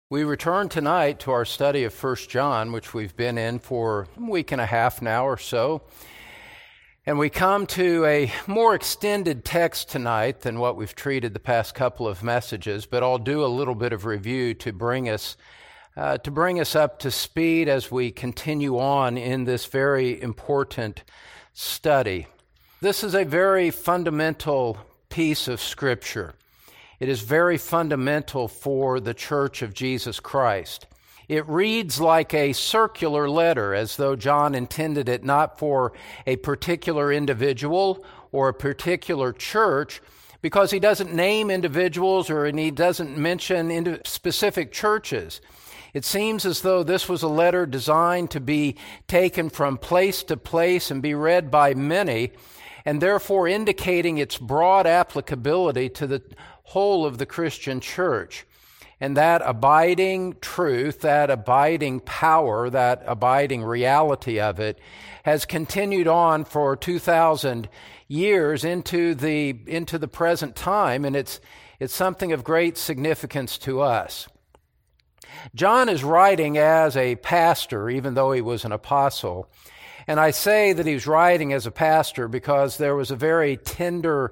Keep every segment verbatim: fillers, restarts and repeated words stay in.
We return tonight to our study of First John, which we've been in for a week and a half now or so. And we come to a more extended text tonight than what we've treated the past couple of messages, but I'll do a little bit of review to bring us uh, to bring us up to speed as we continue on in this very important study. This is a very fundamental piece of Scripture. It is very fundamental for the Church of Jesus Christ. It reads like a circular letter, as though John intended it not for a particular individual or a particular church, because he doesn't name individuals or he doesn't mention specific churches. It seems as though this was a letter designed to be taken from place to place and be read by many, and therefore indicating its broad applicability to the whole of the Christian church. And that abiding truth, that abiding power, that abiding reality of it has continued on for two thousand years into the into the present time, and it's it's something of great significance to us. John is writing as a pastor, even though he was an apostle. And I say that he's writing as a pastor because there was a very tender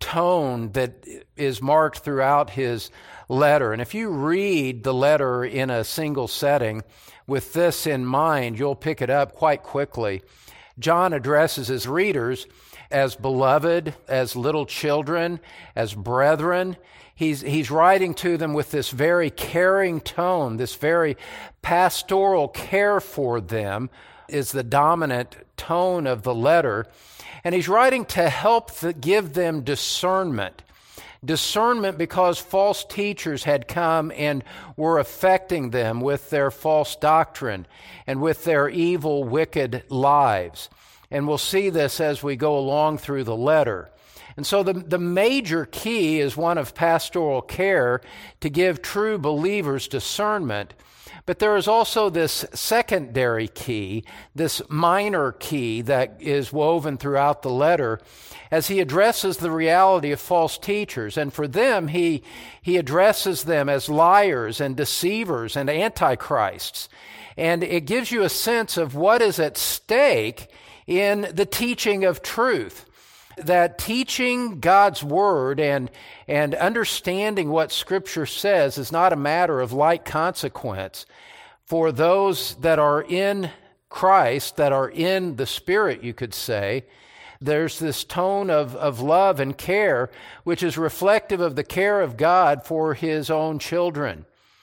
tone that is marked throughout his letter. And if you read the letter in a single setting with this in mind, you'll pick it up quite quickly. John addresses his readers as beloved, as little children, as brethren. He's, he's writing to them with this very caring tone, this very pastoral care for them is the dominant tone of the letter. And he's writing to help the, give them discernment. Discernment because false teachers had come and were affecting them with their false doctrine and with their evil, wicked lives. And we'll see this as we go along through the letter. And so the, the major key is one of pastoral care to give true believers discernment. But there is also this secondary key, this minor key that is woven throughout the letter as he addresses the reality of false teachers. And for them, he, he addresses them as liars and deceivers and antichrists. And it gives you a sense of what is at stake in the teaching of truth. That teaching God's Word and, and understanding what Scripture says is not a matter of light consequence. For those that are in Christ, that are in the Spirit, you could say, there's this tone of, of love and care, which is reflective of the care of God for His own children.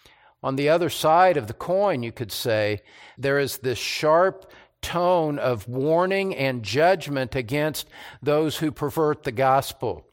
On the other side of the coin, you could say, there is this sharp tone of warning and judgment against those who pervert the gospel.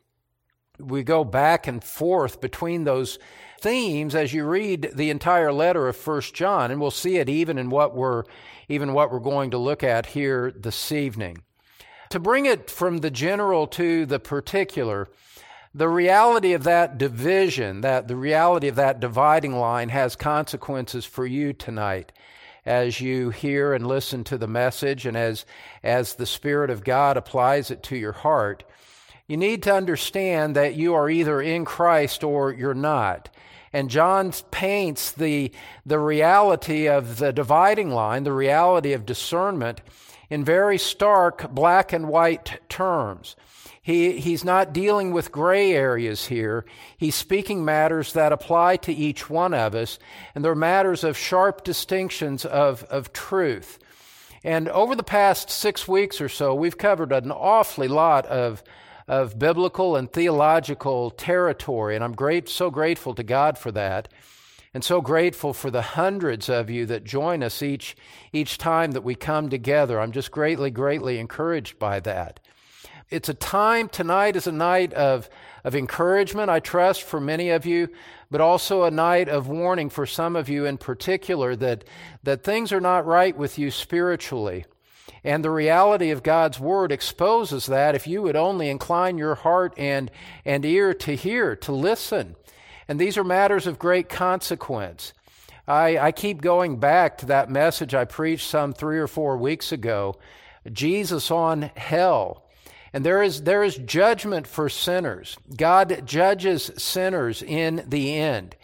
We go back and forth between those themes as you read the entire letter of First John, and we'll see it even in what we're even what we're going to look at here this evening. To bring it from the general to the particular, the reality of that division, that the reality of that dividing line has consequences for you tonight. As you hear and listen to the message and as, as the Spirit of God applies it to your heart, you need to understand that you are either in Christ or you're not. And John paints the, the reality of the dividing line, the reality of discernment, in very stark black and white terms. He, he's not dealing with gray areas here. He's speaking matters that apply to each one of us, and they're matters of sharp distinctions of, of truth. And over the past six weeks or so, we've covered an awfully lot of, of biblical and theological territory, and I'm great, so grateful to God for that, and so grateful for the hundreds of you that join us each, each time that we come together. I'm just greatly, greatly encouraged by that. It's a time, tonight is a night of, of encouragement, I trust, for many of you, but also a night of warning for some of you in particular that, that things are not right with you spiritually. And the reality of God's Word exposes that if you would only incline your heart and, and ear to hear, to listen. And these are matters of great consequence. I, I keep going back to that message I preached some three or four weeks ago, Jesus on hell. And there is there is judgment for sinners. God judges sinners in the end.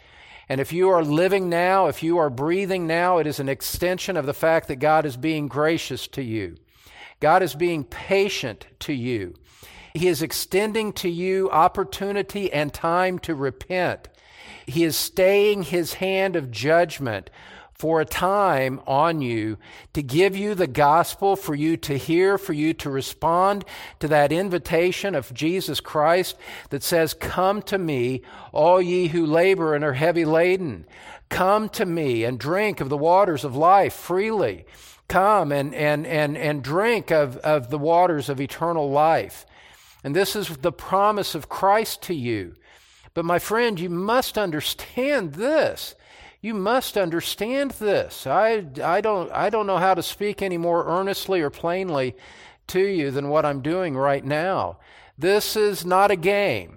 And if you are living now, if you are breathing now, it is an extension of the fact that God is being gracious to you. God is being patient to you. He is extending to you opportunity and time to repent. He is staying His hand of judgment for a time on you to give you the gospel, for you to hear, for you to respond to that invitation of Jesus Christ that says, "Come to me, all ye who labor and are heavy laden. Come to me and drink of the waters of life freely. Come and, and, and, and drink of, of the waters of eternal life." And this is the promise of Christ to you. But my friend, you must understand this. You must understand this. I, I, don't, I don't know how to speak any more earnestly or plainly to you than what I'm doing right now. This is not a game.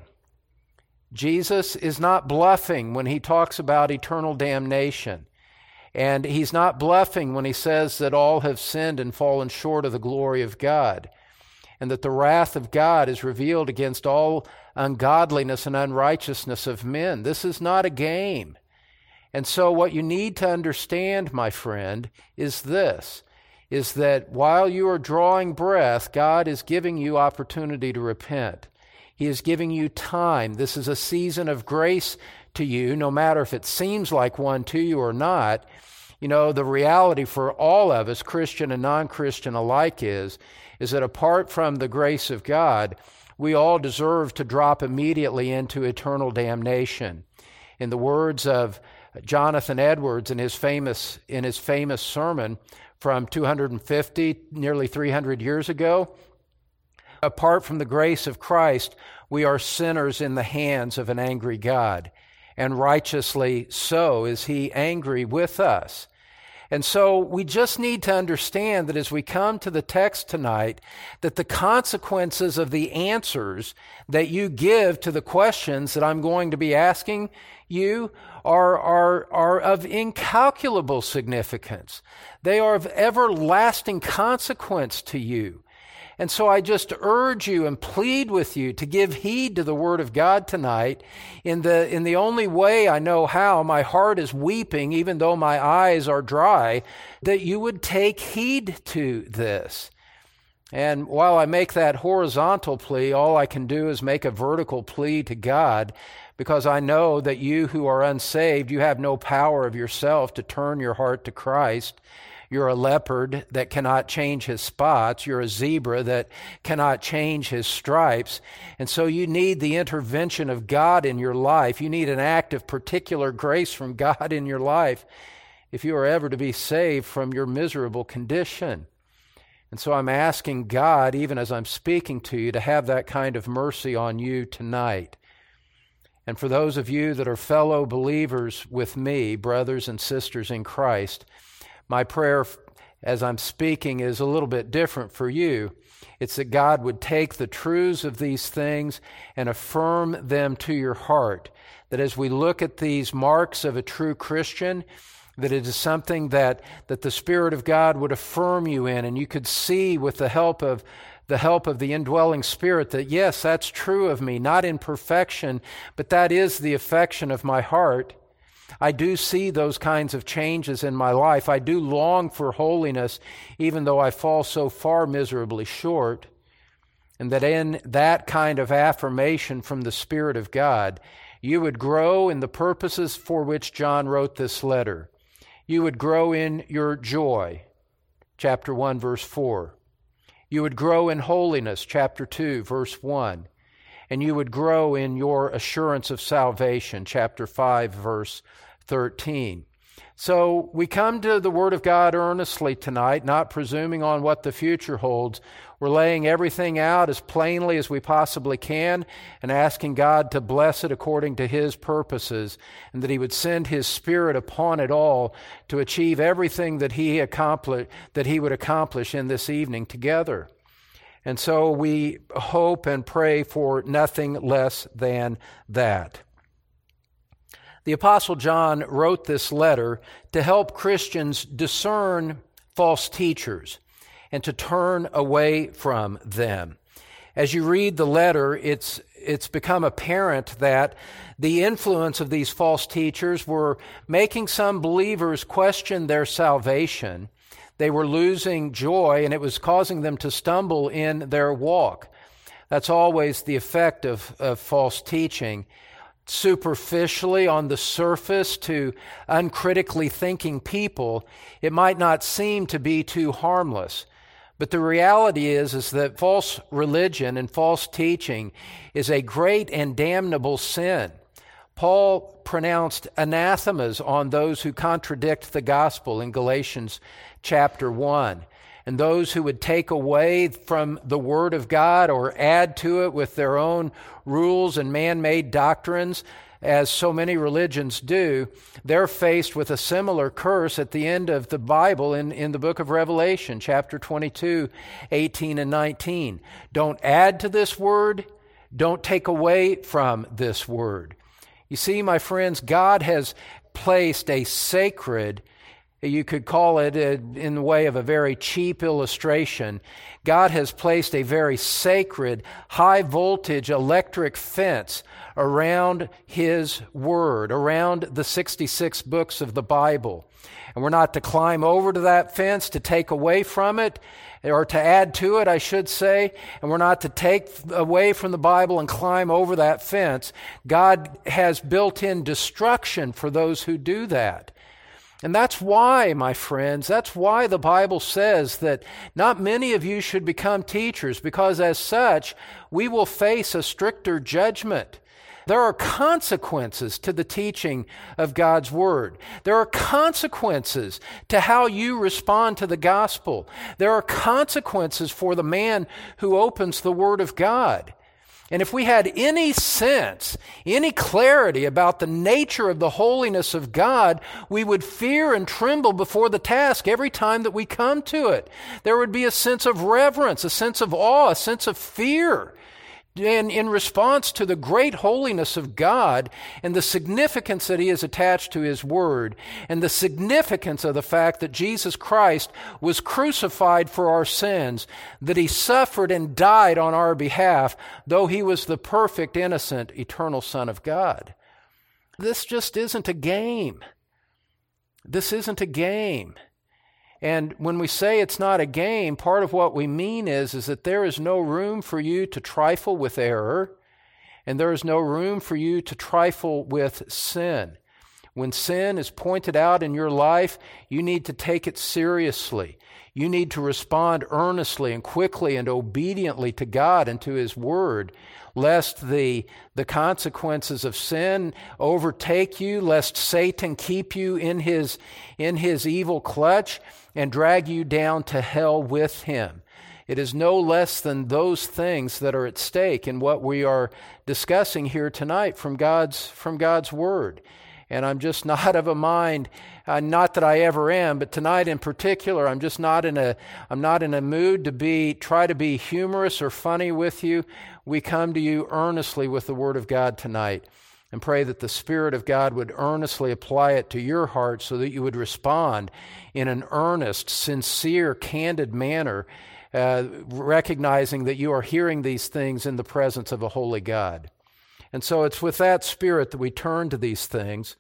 Jesus is not bluffing when He talks about eternal damnation. And He's not bluffing when He says that all have sinned and fallen short of the glory of God, and that the wrath of God is revealed against all ungodliness and unrighteousness of men. This is not a game. And so what you need to understand, my friend, is this, is that while you are drawing breath, God is giving you opportunity to repent. He is giving you time. This is a season of grace to you, no matter if it seems like one to you or not. You know, the reality for all of us, Christian and non-Christian alike, is, is that apart from the grace of God, we all deserve to drop immediately into eternal damnation. In the words of Jonathan Edwards in his famous in his famous sermon from two hundred fifty, nearly three hundred years ago, apart from the grace of Christ, we are sinners in the hands of an angry God, and righteously so is He angry with us. And so we just need to understand that as we come to the text tonight, that the consequences of the answers that you give to the questions that I'm going to be asking you are, are, are of incalculable significance. They are of everlasting consequence to you. And so I just urge you and plead with you to give heed to the Word of God tonight in the, in the only way I know how. My heart is weeping, even though my eyes are dry, that you would take heed to this. And while I make that horizontal plea, all I can do is make a vertical plea to God, because I know that you who are unsaved, you have no power of yourself to turn your heart to Christ. You're a leopard that cannot change his spots. You're a zebra that cannot change his stripes. And so you need the intervention of God in your life. You need an act of particular grace from God in your life if you are ever to be saved from your miserable condition. And so I'm asking God, even as I'm speaking to you, to have that kind of mercy on you tonight. And for those of you that are fellow believers with me, brothers and sisters in Christ, my prayer as I'm speaking is a little bit different for you. It's that God would take the truths of these things and affirm them to your heart. That as we look at these marks of a true Christian, that it is something that, that the Spirit of God would affirm you in, and you could see with the help of the help of the indwelling Spirit that, yes, that's true of me, not in perfection, but that is the affection of my heart. I do see those kinds of changes in my life. I do long for holiness, even though I fall so far miserably short. And that in that kind of affirmation from the Spirit of God, you would grow in the purposes for which John wrote this letter. You would grow in your joy, chapter one, verse four. You would grow in holiness, chapter two, verse one. And you would grow in your assurance of salvation, chapter five, verse thirteen. So we come to the Word of God earnestly tonight, not presuming on what the future holds. We're laying everything out as plainly as we possibly can and asking God to bless it according to His purposes, and that He would send His Spirit upon it all to achieve everything that He accompli- that He would accomplish in this evening together. And so we hope and pray for nothing less than that. The Apostle John wrote this letter to help Christians discern false teachers and to turn away from them. As you read the letter, it's it's become apparent that the influence of these false teachers were making some believers question their salvation. They were losing joy, and it was causing them to stumble in their walk. That's always the effect of, of false teaching. Superficially, on the surface, to uncritically thinking people, it might not seem to be too harmless. But the reality is, is that false religion and false teaching is a great and damnable sin. Paul pronounced anathemas on those who contradict the gospel in Galatians chapter one. And those who would take away from the Word of God or add to it with their own rules and man-made doctrines, as so many religions do, they're faced with a similar curse at the end of the Bible in, in the book of Revelation, chapter twenty-two, eighteen and nineteen. Don't add to this Word. Don't take away from this Word. You see, my friends, God has placed a sacred, you could call it in the way of a very cheap illustration, God has placed a very sacred, high-voltage electric fence around His Word, around the sixty-six books of the Bible. And we're not to climb over to that fence to take away from it, or to add to it, I should say, and we're not to take away from the Bible and climb over that fence. God has built in destruction for those who do that. And that's why, my friends, that's why the Bible says that not many of you should become teachers, because as such, we will face a stricter judgment. There are consequences to the teaching of God's Word. There are consequences to how you respond to the gospel. There are consequences for the man who opens the Word of God. And if we had any sense, any clarity about the nature of the holiness of God, we would fear and tremble before the task every time that we come to it. There would be a sense of reverence, a sense of awe, a sense of fear. And in response to the great holiness of God and the significance that He has attached to His Word, and the significance of the fact that Jesus Christ was crucified for our sins, that He suffered and died on our behalf, though He was the perfect, innocent, eternal Son of God. This just isn't a game. This isn't a game. And when we say it's not a game, part of what we mean is, is that there is no room for you to trifle with error, and there is no room for you to trifle with sin. When sin is pointed out in your life, you need to take it seriously. You need to respond earnestly and quickly and obediently to God and to His Word, lest the, the consequences of sin overtake you, lest Satan keep you in his, in his evil clutch and drag you down to hell with him. It is no less than those things that are at stake in what we are discussing here tonight from God's, from God's Word. And I'm just not of a mind, uh, not that I ever am, but tonight in particular, I'm just not in a, I'm not in a mood to be, try to be humorous or funny with you. We come to you earnestly with the Word of God tonight, and pray that the Spirit of God would earnestly apply it to your heart so that you would respond in an earnest, sincere, candid manner, uh, recognizing that you are hearing these things in the presence of a holy God. And so it's with that spirit that we turn to these things.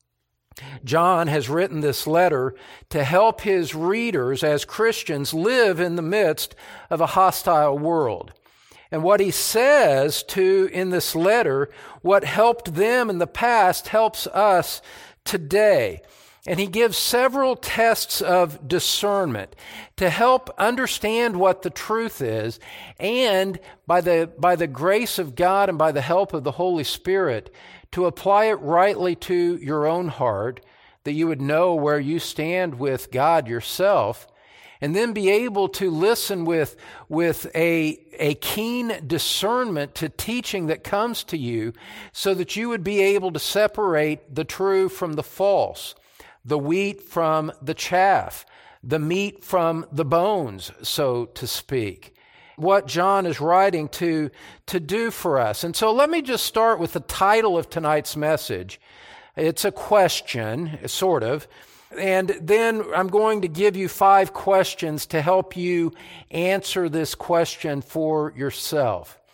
John has written this letter to help his readers as Christians live in the midst of a hostile world. And what he says to in this letter, what helped them in the past helps us today. And he gives several tests of discernment to help understand what the truth is, and by the, by the grace of God and by the help of the Holy Spirit, to apply it rightly to your own heart, that you would know where you stand with God yourself, and then be able to listen with, with a, a keen discernment to teaching that comes to you, so that you would be able to separate the true from the false, the wheat from the chaff, the meat from the bones, so to speak. What John is writing to, to do for us. And so let me just start with the title of tonight's message. It's a question, sort of. And then I'm going to give you five questions to help you answer this question for yourself.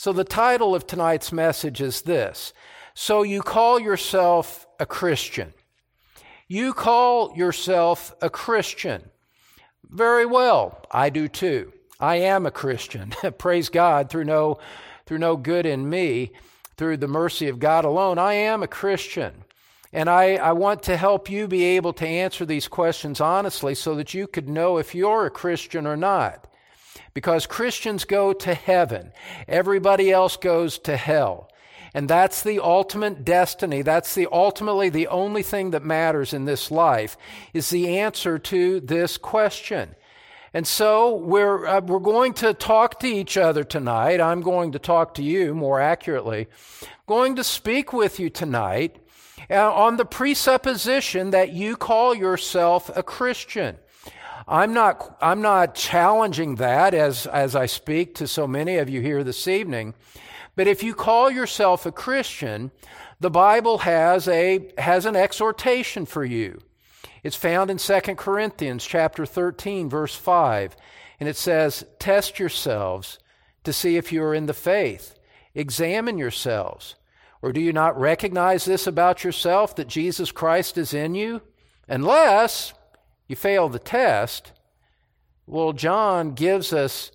So the title of tonight's message is this: So you call yourself a Christian. You call yourself a Christian. Very well, I do too. I am a Christian. Praise God, through no, through no good in me, through the mercy of God alone, I am a Christian. And I, I want to help you be able to answer these questions honestly so that you could know if you're a Christian or not. Because Christians go to heaven. Everybody else goes to hell. And that's the ultimate destiny. That's the ultimately the only thing that matters in this life is the answer to this question. And so we're uh, we're going to talk to each other tonight. I'm going to talk to you more accurately. I'm going to speak with you tonight uh, on the presupposition that you call yourself a Christian. I'm not I'm not challenging that as as I speak to so many of you here this evening. But if you call yourself a Christian, the Bible has a has an exhortation for you. It's found in Second Corinthians chapter thirteen, verse five, and it says, "Test yourselves to see if you are in the faith. Examine yourselves. Or do you not recognize this about yourself, that Jesus Christ is in you? Unless you fail the test." Well, John gives us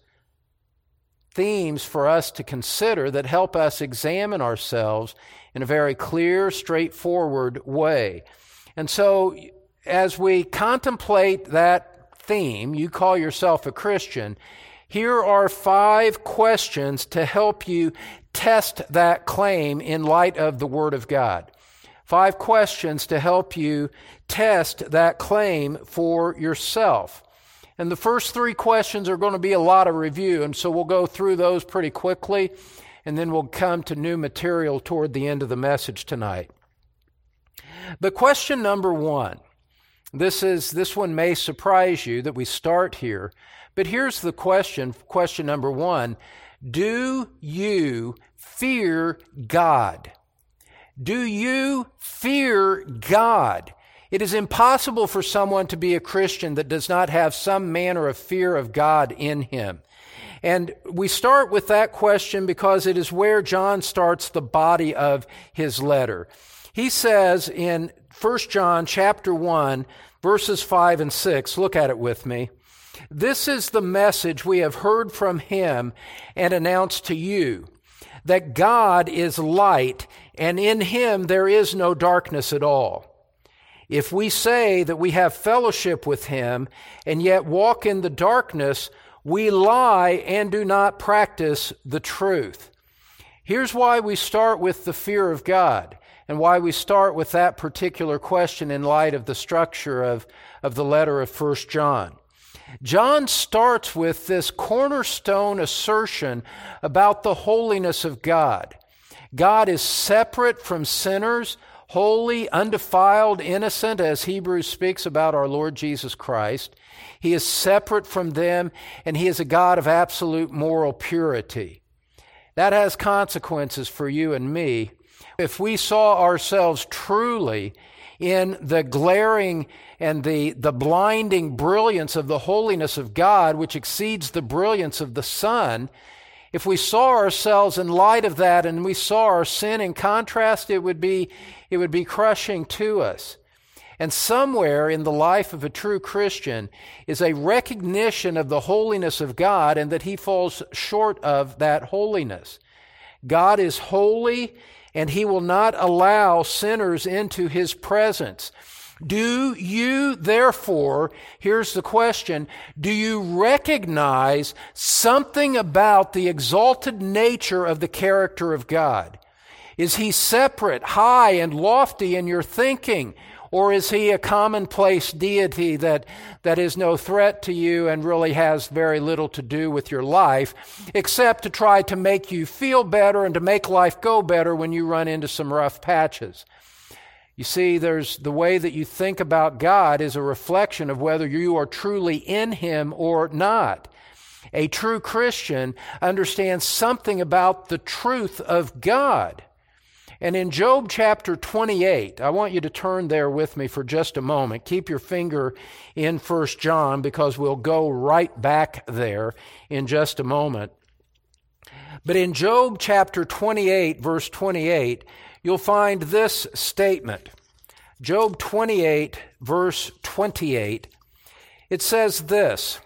themes for us to consider that help us examine ourselves in a very clear, straightforward way. And so as we contemplate that theme, you call yourself a Christian, here are five questions to help you test that claim in light of the Word of God. Five questions to help you test that claim for yourself. And the first three questions are going to be a lot of review, and so we'll go through those pretty quickly, and then we'll come to new material toward the end of the message tonight. But question number one, this is this one may surprise you that we start here, but here's the question, question number one: do you fear God? Do you fear God? It is impossible for someone to be a Christian that does not have some manner of fear of God in him. And we start with that question because it is where John starts the body of his letter. He says in First John chapter one, verses five and six, look at it with me. "This is the message we have heard from him and announced to you, that God is light, and in him there is no darkness at all. If we say that we have fellowship with him and yet walk in the darkness, we lie and do not practice the truth." Here's why we start with the fear of God and why we start with that particular question in light of the structure of, of the letter of First John. John starts with this cornerstone assertion about the holiness of God. God is separate from sinners, holy, undefiled, innocent, as Hebrews speaks about our Lord Jesus Christ. He is separate from them, and he is a God of absolute moral purity. That has consequences for you and me. If we saw ourselves truly in the glaring and the, the blinding brilliance of the holiness of God, which exceeds the brilliance of the sun, if we saw ourselves in light of that and we saw our sin in contrast, it would be it would be crushing to us. And somewhere in the life of a true Christian is a recognition of the holiness of God and that he falls short of that holiness. God is holy, and he will not allow sinners into his presence. Do you, therefore, here's the question, do you recognize something about the exalted nature of the character of God? Is he separate, high, and lofty in your thinking? Or is he a commonplace deity that, that is no threat to you and really has very little to do with your life, except to try to make you feel better and to make life go better when you run into some rough patches? You see, there's the way that you think about God is a reflection of whether you are truly in him or not. A true Christian understands something about the truth of God. And in Job chapter twenty-eight, I want you to turn there with me for just a moment. Keep your finger in First John because we'll go right back there in just a moment. But in Job chapter twenty-eight, verse twenty-eight, you'll find this statement. Job twenty-eight, verse twenty-eight, it says this.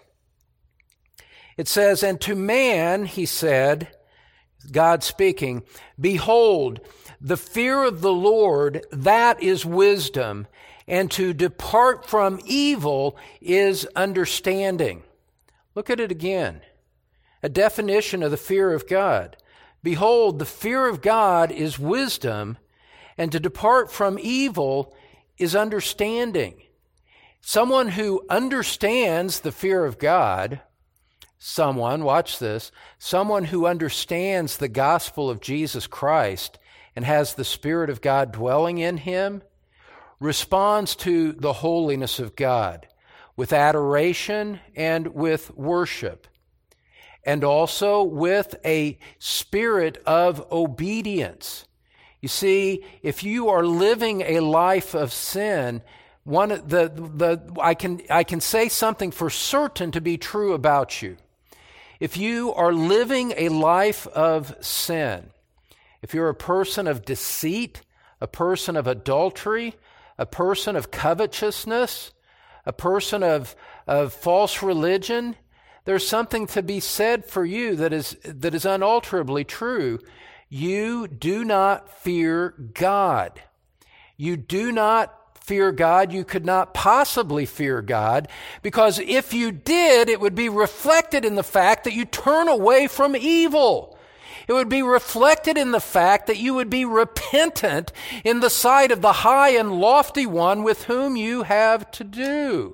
It says, "And to man, he said," God speaking, "Behold, the fear of the Lord, that is wisdom, and to depart from evil is understanding." Look at it again. A definition of the fear of God. Behold, the fear of God is wisdom, and to depart from evil is understanding. Someone who understands the fear of God, someone, watch this, someone who understands the gospel of Jesus Christ and has the Spirit of God dwelling in him, responds to the holiness of God with adoration and with worship, and also with a spirit of obedience. You see, if you are living a life of sin, one the the I can I can say something for certain to be true about you. If you are living a life of sin, if you're a person of deceit, a person of adultery, a person of covetousness, a person of, of false religion, there's something to be said for you that is that is unalterably true. You do not fear God. You do not fear God. You could not possibly fear God, because if you did, it would be reflected in the fact that you turn away from evil. It would be reflected in the fact that you would be repentant in the sight of the high and lofty one with whom you have to do.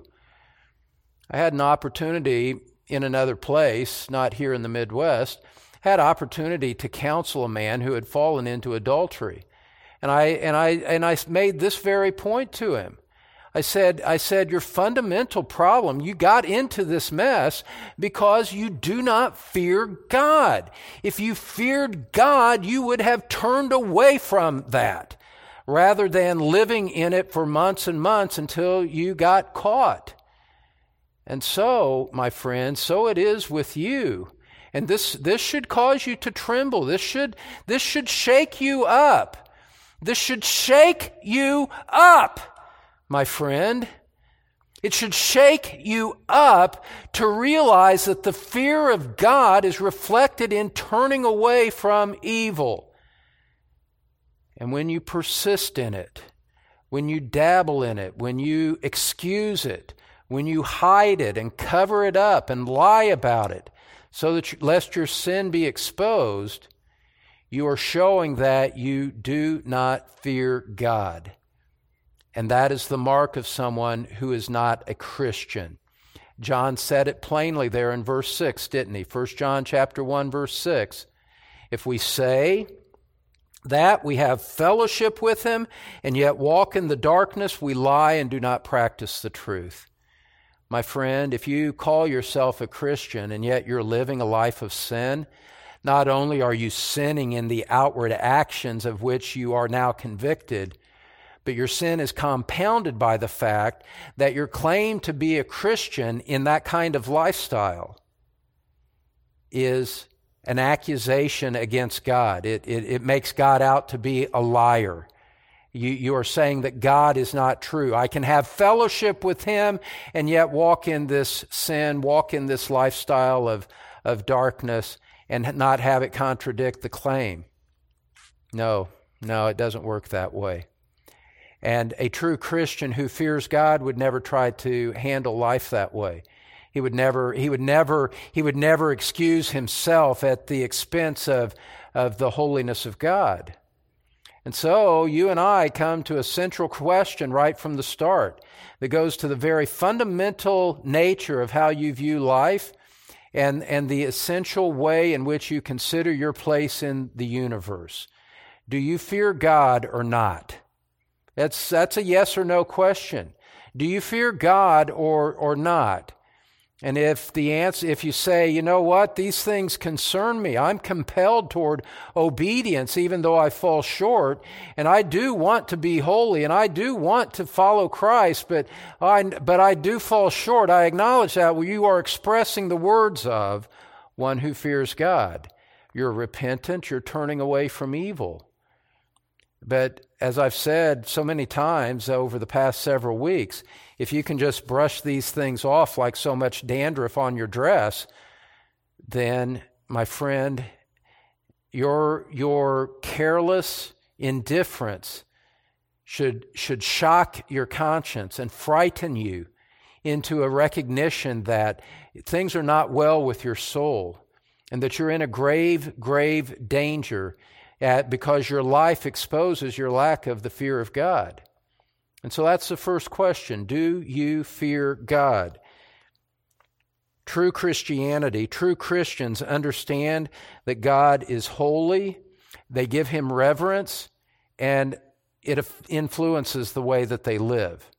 I had an opportunity in another place, not here in the Midwest, had opportunity to counsel a man who had fallen into adultery. And I and I and I made this very point to him. I said, I said, your fundamental problem, you got into this mess because you do not fear God. If you feared God, you would have turned away from that rather than living in it for months and months until you got caught. And so, my friend, so it is with you. And this this should cause you to tremble. This should this should shake you up. This should shake you up, my friend. It should shake you up to realize that the fear of God is reflected in turning away from evil. And when you persist in it, when you dabble in it, when you excuse it, when you hide it and cover it up and lie about it, so that you, lest your sin be exposed, you are showing that you do not fear God. And that is the mark of someone who is not a Christian. John said it plainly there in verse six, didn't he? First John chapter one, verse six. If we say that we have fellowship with him and yet walk in the darkness, we lie and do not practice the truth. My friend, if you call yourself a Christian and yet you're living a life of sin, not only are you sinning in the outward actions of which you are now convicted, but your sin is compounded by the fact that your claim to be a Christian in that kind of lifestyle is an accusation against God. It, it, it makes God out to be a liar. You, you are saying that God is not true. I can have fellowship with him and yet walk in this sin, walk in this lifestyle of, of darkness and not have it contradict the claim. No, no, it doesn't work that way. And a true Christian who fears God would never try to handle life that way. He would never, he would never, he would never excuse himself at the expense of, of the holiness of God. And so you and I come to a central question right from the start that goes to the very fundamental nature of how you view life and, and the essential way in which you consider your place in the universe. Do you fear God or not? That's, that's a yes or no question. Do you fear God or, or not? And if the answer, if you say, you know what, these things concern me, I'm compelled toward obedience even though I fall short, and I do want to be holy, and I do want to follow Christ, but I, but I do fall short. I acknowledge that. Well, you are expressing the words of one who fears God. you're repentant, you're turning away from evil. But as I've said so many times over the past several weeks, if you can just brush these things off like so much dandruff on your dress, then, my friend, your, your careless indifference should, should shock your conscience and frighten you into a recognition that things are not well with your soul and that you're in a grave, grave danger at, because your life exposes your lack of the fear of God. And so that's the first question. Do you fear God? True Christianity, true Christians understand that God is holy, they give Him reverence, and it influences the way that they live.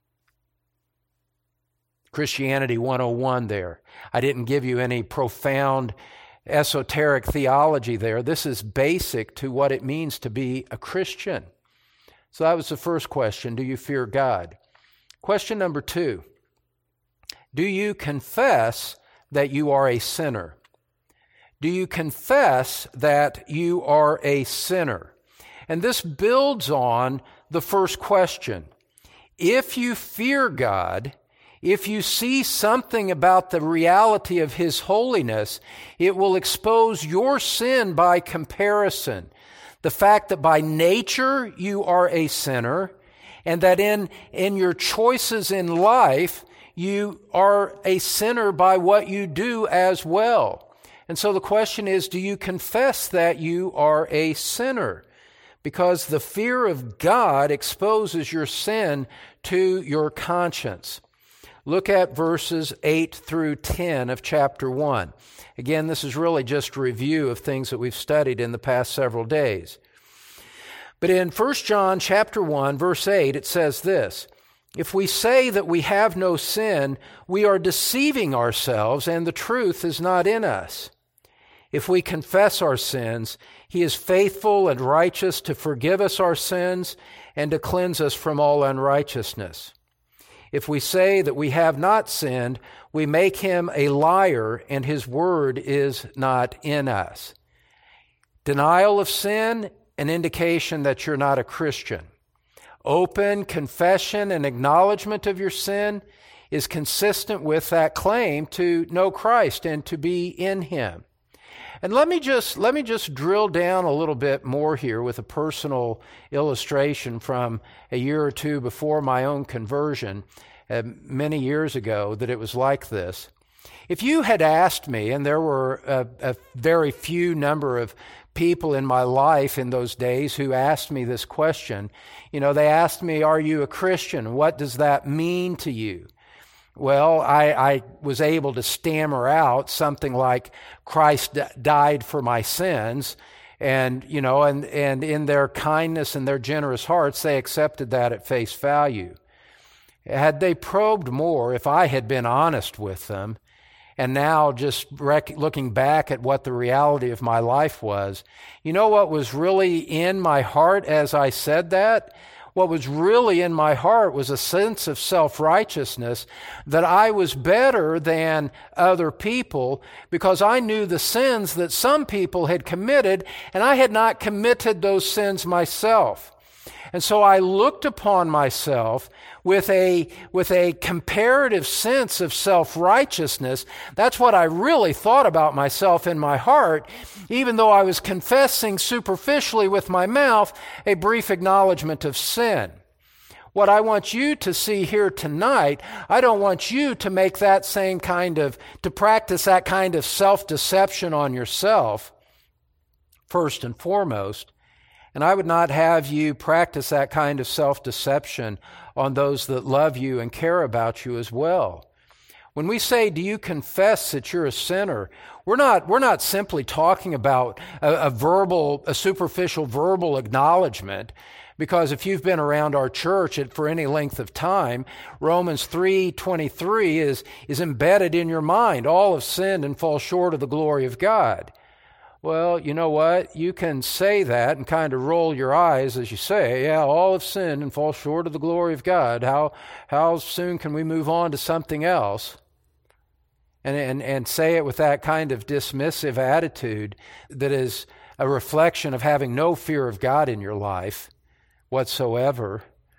Christianity one oh one there. I didn't give you any profound esoteric theology there. This is basic to what it means to be a Christian. So that was the first question. Do you fear God? Question number two. Do you confess that you are a sinner? Do you confess that you are a sinner? And this builds on the first question. If you fear God, if you see something about the reality of His holiness, it will expose your sin by comparison. The fact that by nature you are a sinner, and that in, in your choices in life, you are a sinner by what you do as well. And so the question is, do you confess that you are a sinner? Because the fear of God exposes your sin to your conscience. Look at verses eight through ten of chapter one. Again, this is really just a review of things that we've studied in the past several days. But in First John chapter one, verse eight, it says this, "If we say that we have no sin, we are deceiving ourselves, and the truth is not in us. If we confess our sins, He is faithful and righteous to forgive us our sins and to cleanse us from all unrighteousness. If we say that we have not sinned, we make Him a liar, and His word is not in us." Denial of sin, an indication that you're not a Christian. Open confession and acknowledgement of your sin is consistent with that claim to know Christ and to be in Him. And let me just let me just drill down a little bit more here with a personal illustration from a year or two before my own conversion, uh, many years ago, that it was like this. If you had asked me, and there were a, a very few number of people in my life in those days who asked me this question, you know, they asked me, "Are you a Christian? What does that mean to you?" Well, I, I was able to stammer out something like, "Christ d- died for my sins." And, you know, and, and in their kindness and their generous hearts, they accepted that at face value. Had they probed more, if I had been honest with them, and now just rec- looking back at what the reality of my life was, you know what was really in my heart as I said that? What was really in my heart was a sense of self-righteousness, that I was better than other people because I knew the sins that some people had committed, and I had not committed those sins myself. And so I looked upon myself with a, with a comparative sense of self-righteousness. That's what I really thought about myself in my heart, even though I was confessing superficially with my mouth a brief acknowledgement of sin. What I want you to see here tonight, I don't want you to make that same kind of, to practice that kind of self-deception on yourself, first and foremost. And I would not have you practice that kind of self-deception on those that love you and care about you as well. When we say, "Do you confess that you're a sinner?" We're not, we're not simply talking about a, a verbal, a superficial verbal acknowledgement, because if you've been around our church for any length of time, Romans three twenty-three is, is embedded in your mind. All have sinned and fall short of the glory of God. Well, you know what? You can say that and kind of roll your eyes as you say, yeah, all have sinned and fall short of the glory of God. How, how soon can we move on to something else? and, and, and say it with that kind of dismissive attitude that is a reflection of having no fear of God in your life whatsoever.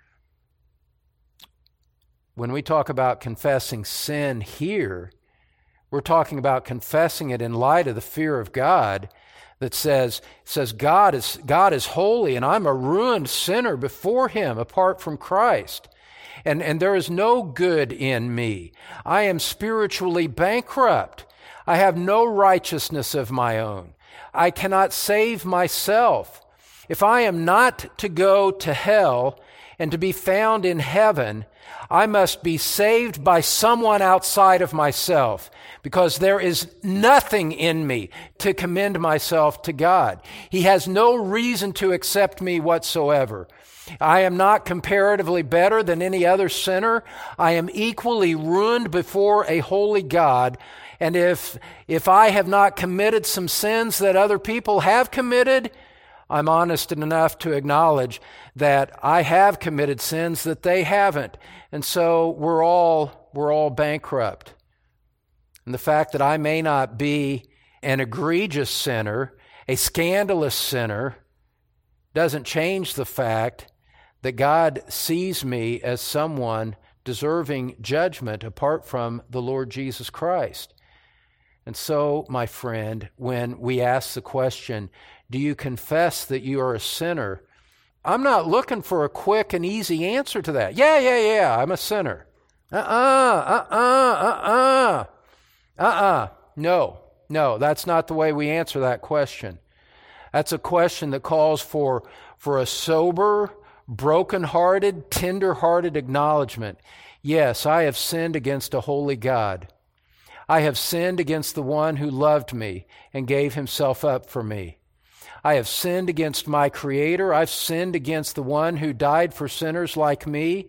When we talk about confessing sin here, we're talking about confessing it in light of the fear of God that says, says God is, God is holy and I'm a ruined sinner before Him apart from Christ. And, and there is no good in me. I am spiritually bankrupt. I have no righteousness of my own. I cannot save myself. If I am not to go to hell and to be found in heaven, I must be saved by someone outside of myself, because there is nothing in me to commend myself to God. He has no reason to accept me whatsoever. I am not comparatively better than any other sinner. I am equally ruined before a holy God. And if, if I have not committed some sins that other people have committed, I'm honest enough to acknowledge that I have committed sins that they haven't. And so we're all, we're all bankrupt. And the fact that I may not be an egregious sinner, a scandalous sinner, doesn't change the fact that God sees me as someone deserving judgment apart from the Lord Jesus Christ. And so, my friend, when we ask the question, do you confess that you are a sinner? I'm not looking for a quick and easy answer to that. Yeah, yeah, yeah, I'm a sinner. Uh-uh, uh-uh, uh-uh, uh-uh. No, no, that's not the way we answer that question. That's a question that calls for, for a sober, broken-hearted, tender-hearted acknowledgement. Yes, I have sinned against a holy God. I have sinned against the one who loved me and gave Himself up for me. I have sinned against my Creator. I've sinned against the one who died for sinners like me.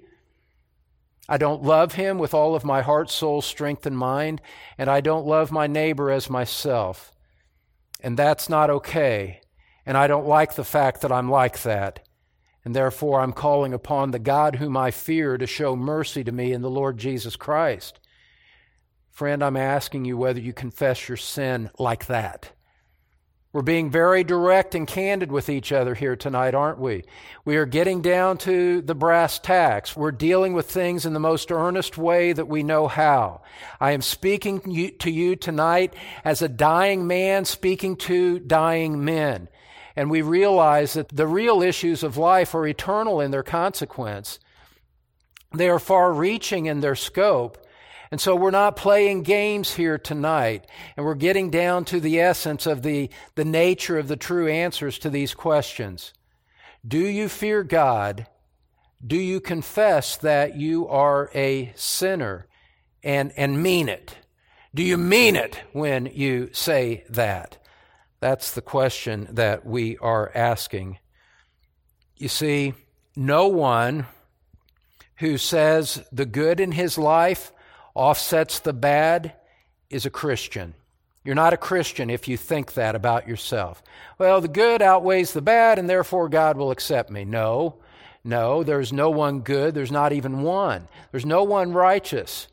I don't love Him with all of my heart, soul, strength, and mind, and I don't love my neighbor as myself. And that's not okay, and I don't like the fact that I'm like that. And therefore I'm calling upon the God whom I fear to show mercy to me in the Lord Jesus Christ. Friend, I'm asking you whether you confess your sin like that. We're being very direct and candid with each other here tonight, aren't we? We are getting down to the brass tacks. We're dealing with things in the most earnest way that we know how. I am speaking to you tonight as a dying man speaking to dying men. And we realize that the real issues of life are eternal in their consequence. They are far-reaching in their scope. And so we're not playing games here tonight, and we're getting down to the essence of the, the nature of the true answers to these questions. Do you fear God? Do you confess that you are a sinner and, and mean it? Do you mean it when you say that? That's the question that we are asking. You see, no one who says the good in his life offsets the bad is a Christian. You're not a Christian if you think that about yourself. Well, the good outweighs the bad, and therefore God will accept me. No, no, there's no one good. There's not even one. There's no one righteous.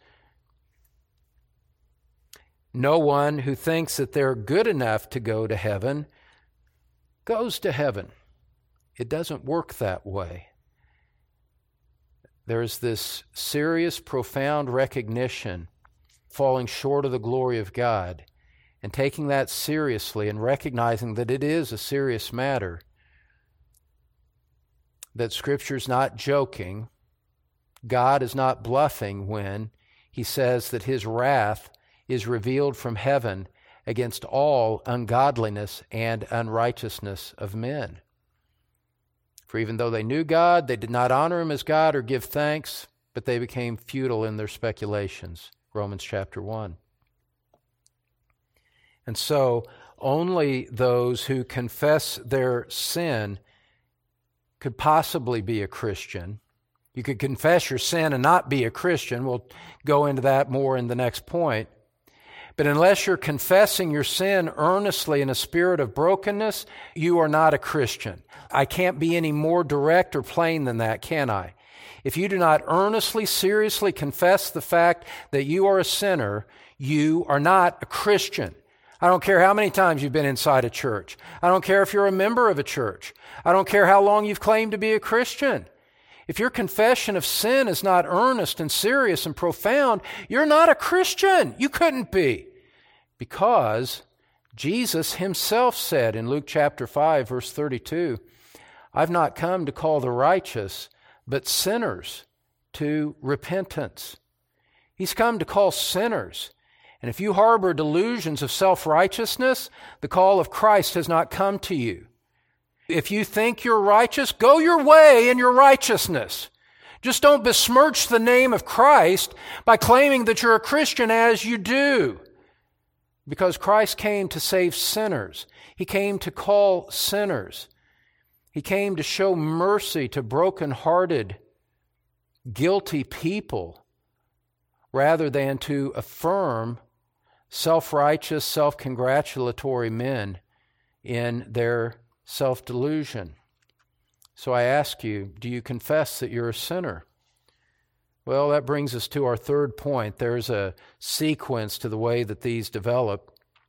No one who thinks that they're good enough to go to heaven goes to heaven. It doesn't work that way. There's this serious, profound recognition falling short of the glory of God, and taking that seriously and recognizing that it is a serious matter, that Scripture's not joking. God is not bluffing when He says that His wrath is revealed from heaven against all ungodliness and unrighteousness of men. For even though they knew God, they did not honor Him as God or give thanks, but they became futile in their speculations. Romans chapter one. And so, only those who confess their sin could possibly be a Christian. You could confess your sin and not be a Christian. We'll go into that more in the next point. But unless you're confessing your sin earnestly in a spirit of brokenness, you are not a Christian. I can't be any more direct or plain than that, can I? if you do not earnestly, seriously confess the fact that you are a sinner, you are not a Christian. I don't care how many times you've been inside a church. I don't care if you're a member of a church. I don't care how long you've claimed to be a Christian. If your confession of sin is not earnest and serious and profound, you're not a Christian. You couldn't be. Because Jesus himself said in Luke chapter five, verse thirty-two, I've not come to call the righteous, but sinners to repentance. He's come to call sinners. And if you harbor delusions of self-righteousness, the call of Christ has not come to you. If you think you're righteous, go your way in your righteousness. Just don't besmirch the name of Christ by claiming that you're a Christian as you do. Because Christ came to save sinners. He came to call sinners. He came to show mercy to broken-hearted, guilty people, rather than to affirm self-righteous, self-congratulatory men in their self-delusion. So I ask you, do you confess that you're a sinner? Well, that brings us to our third point. There's a sequence to the way that these develop.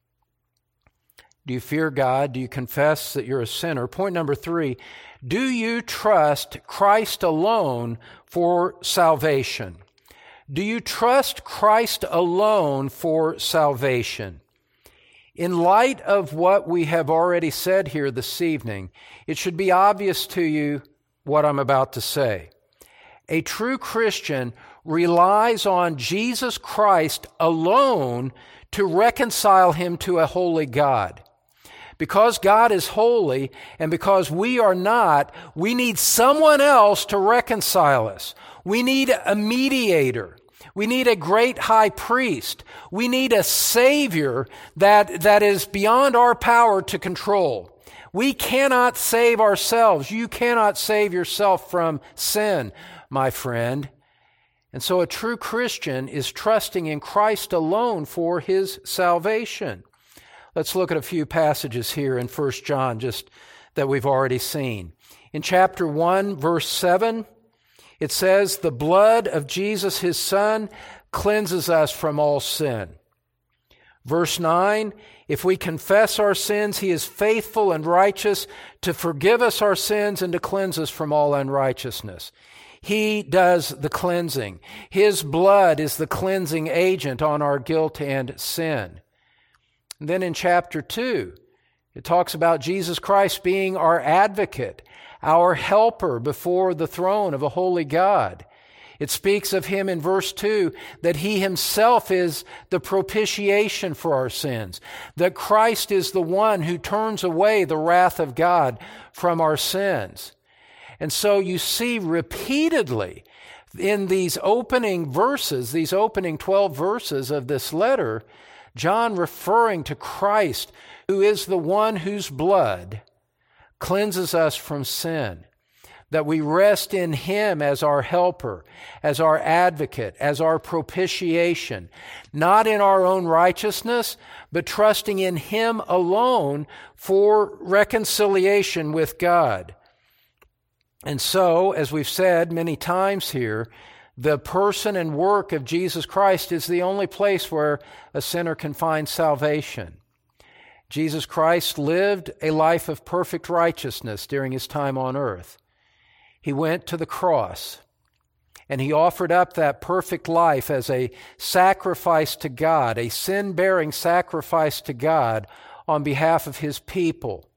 Do you fear God? Do you confess that you're a sinner? Point number three, do you trust Christ alone for salvation? Do you trust Christ alone for salvation? In light of what we have already said here this evening, it should be obvious to you what I'm about to say. A true Christian relies on Jesus Christ alone to reconcile him to a holy God. Because God is holy and because we are not, we need someone else to reconcile us. We need a mediator. We need a great high priest. We need a Savior that, that is beyond our power to control. We cannot save ourselves. You cannot save yourself from sin, my friend. And so a true Christian is trusting in Christ alone for his salvation. Let's look at a few passages here in First John just that we've already seen. In chapter one, verse seven, it says, the blood of Jesus, his Son, cleanses us from all sin. Verse nine, if we confess our sins, he is faithful and righteous to forgive us our sins and to cleanse us from all unrighteousness. He does the cleansing. His blood is the cleansing agent on our guilt and sin. And then in chapter two, it talks about Jesus Christ being our advocate, our helper before the throne of a holy God. It speaks of him in verse two that he himself is the propitiation for our sins, that Christ is the one who turns away the wrath of God from our sins. And so you see repeatedly in these opening verses, these opening twelve verses of this letter, John referring to Christ, who is the one whose blood cleanses us from sin, that we rest in him as our helper, as our advocate, as our propitiation, not in our own righteousness, but trusting in him alone for reconciliation with God. And so, as we've said many times here, the person and work of Jesus Christ is the only place where a sinner can find salvation. Jesus Christ lived a life of perfect righteousness during his time on earth. He went to the cross, and he offered up that perfect life as a sacrifice to God, a sin-bearing sacrifice to God on behalf of his people,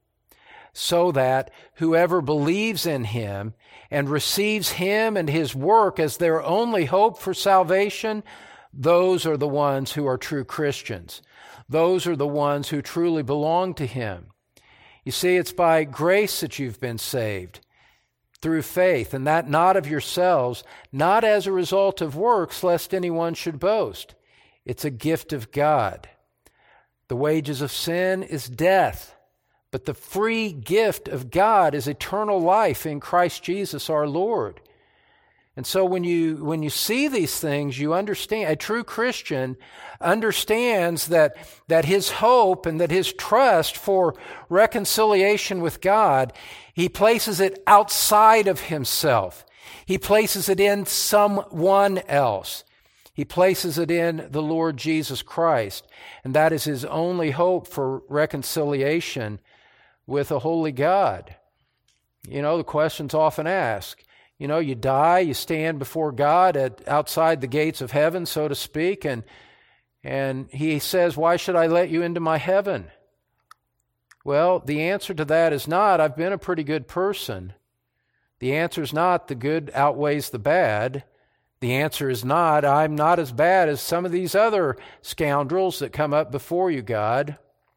so that whoever believes in him and receives him and his work as their only hope for salvation, those are the ones who are true Christians. Those are the ones who truly belong to him. You see, it's by grace that you've been saved, through faith, and that not of yourselves, not as a result of works, lest anyone should boast. It's a gift of God. The wages of sin is death, but the free gift of God is eternal life in Christ Jesus our Lord. And so when you when you see these things, you understand, a true Christian understands that, that his hope and that his trust for reconciliation with God, he places it outside of himself. He places it in someone else. He places it in the Lord Jesus Christ, and that is his only hope for reconciliation with a holy God. You know, the question's often asked. You know, you die, you stand before God at outside the gates of heaven, so to speak, and and he says, "Why should I let you into my heaven?" Well, the answer to that is not, "I've been a pretty good person." The answer is not, "The good outweighs the bad." The answer is not, "I'm not as bad as some of these other scoundrels that come up before you, God."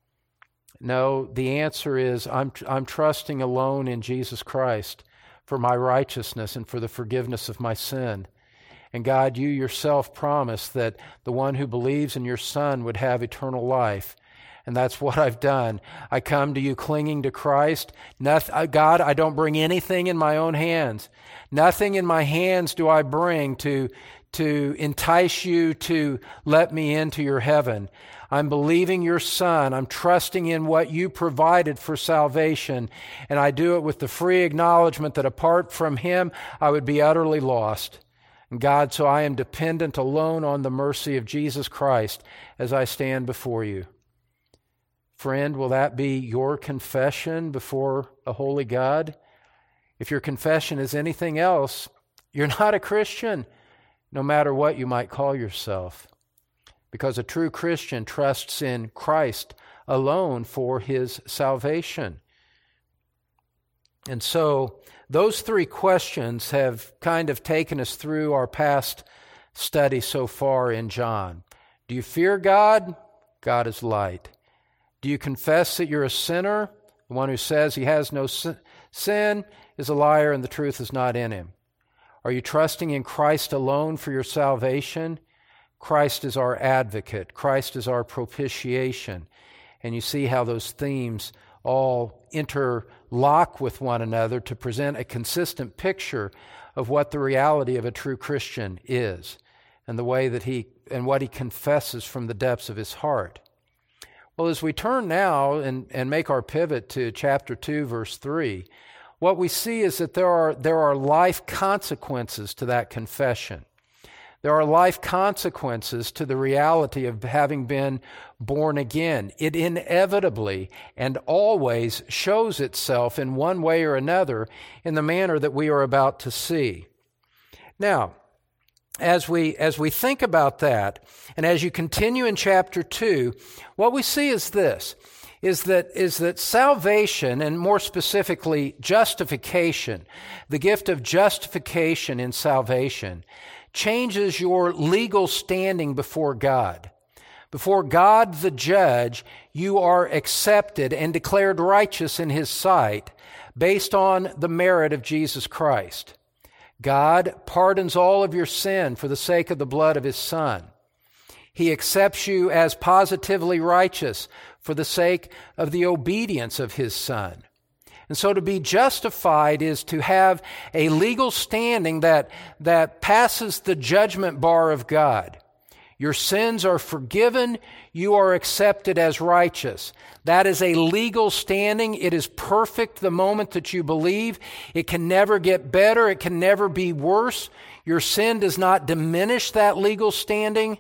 No, the answer is, I'm, I'm trusting alone in Jesus Christ for my righteousness and for the forgiveness of my sin. And God, you yourself promised that the one who believes in your Son would have eternal life. And that's what I've done. I come to you clinging to Christ. Nothing, God, I don't bring anything in my own hands. Nothing in my hands do I bring to, to entice you to let me into your heaven. I'm believing your Son. I'm trusting in what you provided for salvation. And I do it with the free acknowledgement that apart from him, I would be utterly lost. And God, so I am dependent alone on the mercy of Jesus Christ as I stand before you. Friend, will that be your confession before a holy God? If your confession is anything else, you're not a Christian, no matter what you might call yourself. Because a true Christian trusts in Christ alone for his salvation. And so, those three questions have kind of taken us through our past study so far in John. Do you fear God? God is light. Do you confess that you're a sinner? The one who says he has no sin is a liar and the truth is not in him. Are you trusting in Christ alone for your salvation? Christ is our advocate. Christ is our propitiation. And you see how those themes all interlock with one another to present a consistent picture of what the reality of a true Christian is and the way that he and what he confesses from the depths of his heart. Well, as we turn now and, and make our pivot to chapter two, verse three, what we see is that there are, there are life consequences to that confession. There are life consequences to the reality of having been born again. It inevitably and always shows itself in one way or another in the manner that we are about to see. Now, As we as we think about that, and as you continue in chapter two, what we see is this, is that is that salvation, and more specifically justification, the gift of justification in salvation, changes your legal standing before God. Before God the judge, you are accepted and declared righteous in his sight based on the merit of Jesus Christ. God pardons all of your sin for the sake of the blood of his Son. He accepts you as positively righteous for the sake of the obedience of his Son. And so to be justified is to have a legal standing that, that passes the judgment bar of God. Your sins are forgiven. You are accepted as righteous. That is a legal standing. It is perfect the moment that you believe. It can never get better. It can never be worse. Your sin does not diminish that legal standing.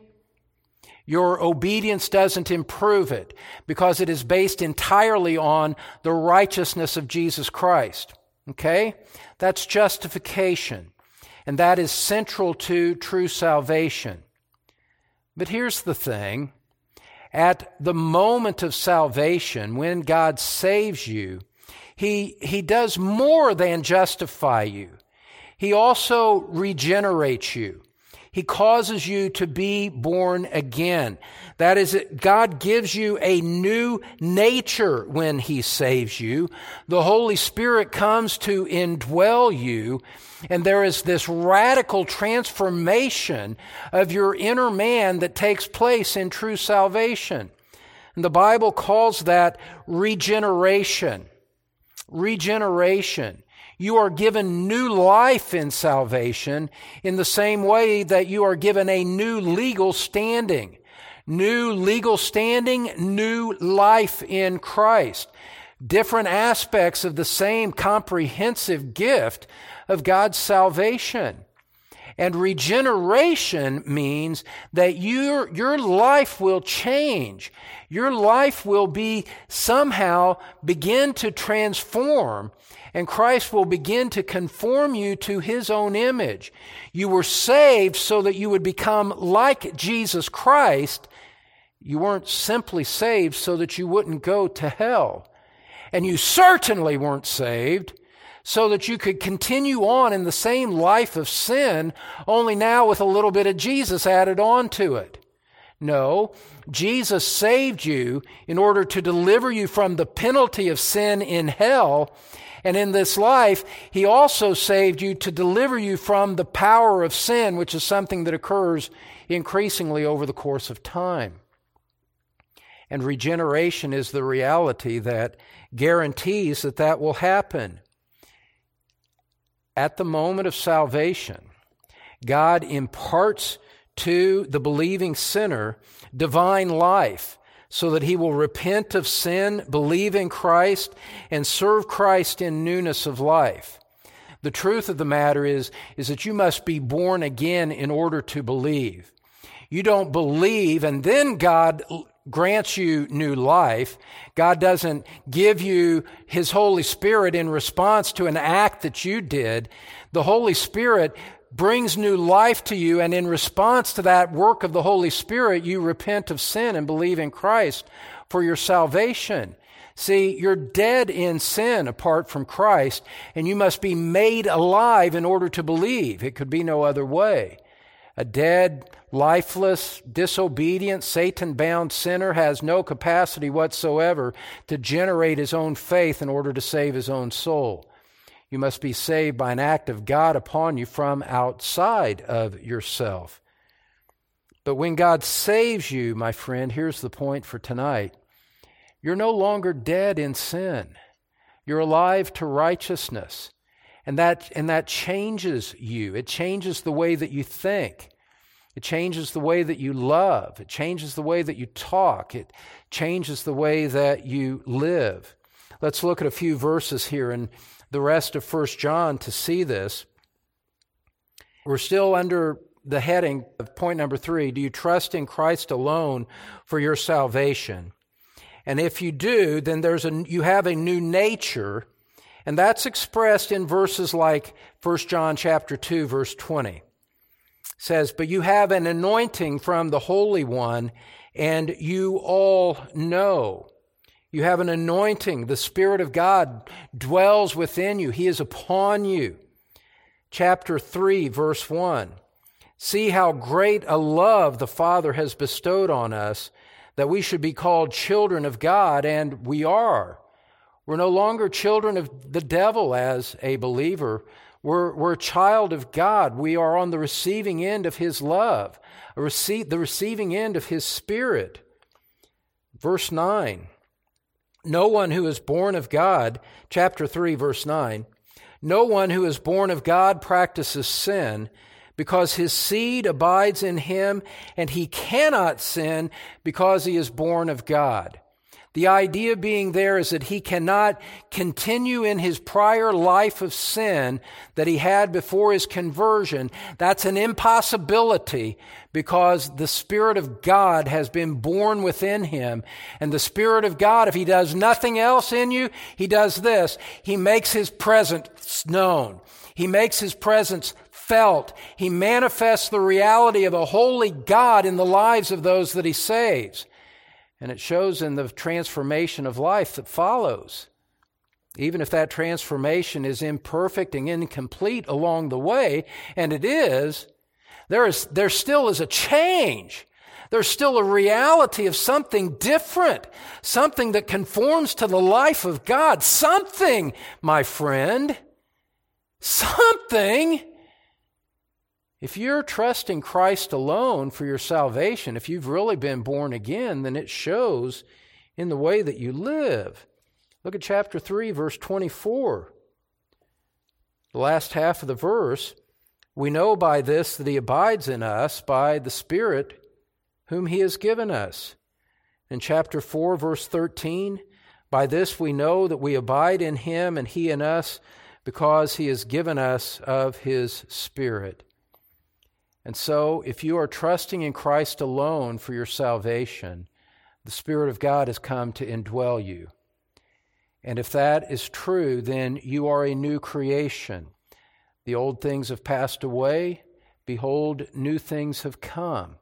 Your obedience doesn't improve it because it is based entirely on the righteousness of Jesus Christ. Okay? That's justification. And that is central to true salvation. But here's the thing. At the moment of salvation, when God saves you, He, he does more than justify you. He also regenerates you. He causes you to be born again. That is, God gives you a new nature when He saves you. The Holy Spirit comes to indwell you, and there is this radical transformation of your inner man that takes place in true salvation. And the Bible calls that regeneration. Regeneration. You are given new life in salvation in the same way that you are given a new legal standing. New legal standing, new life in Christ. different aspects of the same comprehensive gift of God's salvation. And regeneration means that your, your life will change. Your life will be somehow begin to transform, and Christ will begin to conform you to His own image. You were saved so that you would become like Jesus Christ. You weren't simply saved so that you wouldn't go to hell. And you certainly weren't saved so that you could continue on in the same life of sin, only now with a little bit of Jesus added on to it. No, Jesus saved you in order to deliver you from the penalty of sin in hell. And in this life, He also saved you to deliver you from the power of sin, which is something that occurs increasingly over the course of time. And regeneration is the reality that guarantees that that will happen. At the moment of salvation, God imparts to the believing sinner divine life so that he will repent of sin, believe in Christ, and serve Christ in newness of life. The truth of the matter is, is that you must be born again in order to believe. You don't believe and then God grants you new life. God doesn't give you His Holy Spirit in response to an act that you did. The Holy Spirit brings new life to you, and in response to that work of the Holy Spirit, you repent of sin and believe in Christ for your salvation. See, you're dead in sin apart from Christ, and you must be made alive in order to believe. It could be no other way. A dead, lifeless, disobedient, Satan-bound sinner has no capacity whatsoever to generate his own faith in order to save his own soul. You must be saved by an act of God upon you from outside of yourself. But when God saves you, my friend, here's the point for tonight. You're no longer dead in sin. You're alive to righteousness. And that, and that changes you. It changes the way that you think. It changes the way that you love. It changes the way that you talk. It changes the way that you live. Let's look at a few verses here in the rest of First John to see this. We're still under the heading of point number three. Do you trust in Christ alone for your salvation? And if you do, then there's a, you have a new nature. And that's expressed in verses like First John chapter two, verse twenty. It says, but you have an anointing from the Holy One, and you all know. You have an anointing. The Spirit of God dwells within you. He is upon you. Chapter three, verse one. See how great a love the Father has bestowed on us, that we should be called children of God, and we are. We're no longer children of the devil as a believer. We're, we're a child of God. We are on the receiving end of His love, a receive, the receiving end of His Spirit. Verse nine, no one who is born of God, chapter three, verse nine, no one who is born of God practices sin, because his seed abides in him, and he cannot sin because he is born of God. The idea being there is that he cannot continue in his prior life of sin that he had before his conversion. That's an impossibility because the Spirit of God has been born within him. And the Spirit of God, if He does nothing else in you, He does this. He makes His presence known. He makes His presence felt. He manifests the reality of a holy God in the lives of those that He saves. And it shows in the transformation of life that follows. Even if that transformation is imperfect and incomplete along the way, and it is, there is there still is a change. There's still a reality of something different, something that conforms to the life of God. Something, my friend, something. If you're trusting Christ alone for your salvation, if you've really been born again, then it shows in the way that you live. Look at chapter three, verse twenty-four. The last half of the verse, we know by this that He abides in us by the Spirit whom He has given us. In chapter four, verse thirteen, By this we know that we abide in him and he in us, because he has given us of his Spirit. And so, if you are trusting in Christ alone for your salvation, the Spirit of God has come to indwell you. And if that is true, then you are a new creation. The old things have passed away. Behold, new things have come.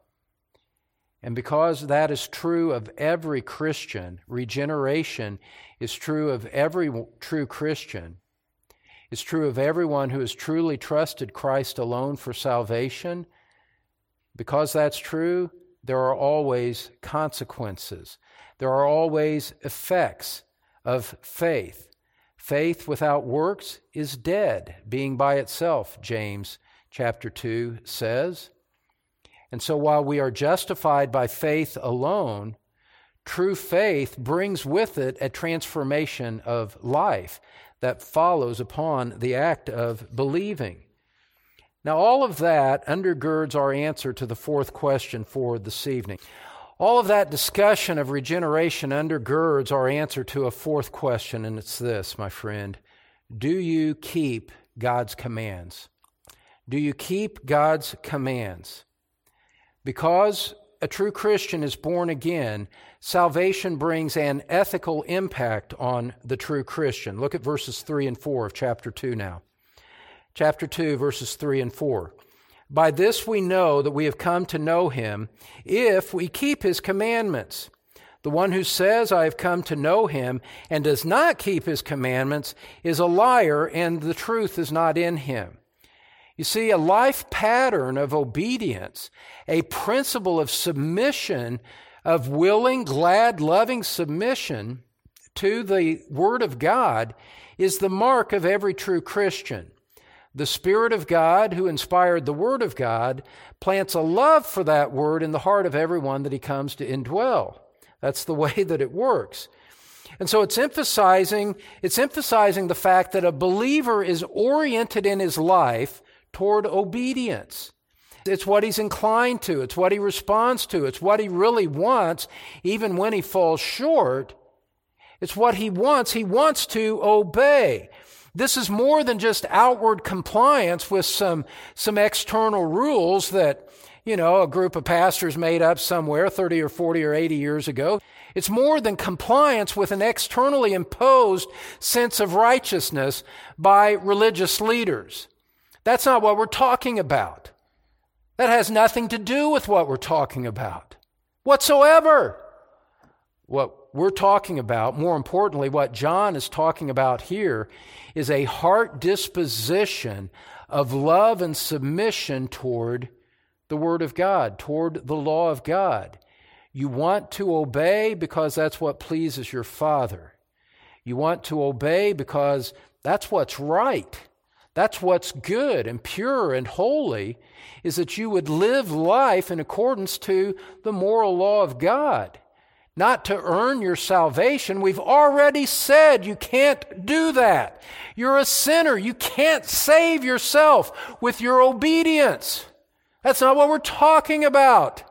And because that is true of every Christian, regeneration is true of every true Christian. It's true of everyone who has truly trusted Christ alone for salvation. Because that's true, there are always consequences. There are always effects of faith. Faith without works is dead, being by itself, James chapter two says. And so while we are justified by faith alone, true faith brings with it a transformation of life that follows upon the act of believing. Now, all of that undergirds our answer to the fourth question for this evening. All of that discussion of regeneration undergirds our answer to a fourth question, and it's this, my friend. Do you keep God's commands? Do you keep God's commands? Because a true Christian is born again, salvation brings an ethical impact on the true Christian. Look at verses three and four of chapter two now. Chapter two, verses three and four. By this we know that we have come to know him, if we keep his commandments. The one who says, I have come to know him, and does not keep his commandments, is a liar, and the truth is not in him. You see, a life pattern of obedience, a principle of submission, of willing, glad, loving submission to the Word of God is the mark of every true Christian. The Spirit of God, who inspired the Word of God, plants a love for that Word in the heart of everyone that he comes to indwell. That's the way that it works. And so it's emphasizing, it's emphasizing the fact that a believer is oriented in his life toward obedience. It's what he's inclined to. It's what he responds to. It's what he really wants, even when he falls short. It's what he wants. He wants to obey. This is more than just outward compliance with some, some external rules that, you know, a group of pastors made up somewhere thirty or forty or eighty years ago. It's more than compliance with an externally imposed sense of righteousness by religious leaders. That's not what we're talking about. That has nothing to do with what we're talking about whatsoever. What we're talking about, more importantly, what John is talking about here, is a heart disposition of love and submission toward the Word of God, toward the law of God. You want to obey because that's what pleases your Father. You want to obey because that's what's right. That's what's good and pure and holy, is that you would live life in accordance to the moral law of God. Not to earn your salvation. We've already said you can't do that. You're a sinner. You can't save yourself with your obedience. That's not what we're talking about.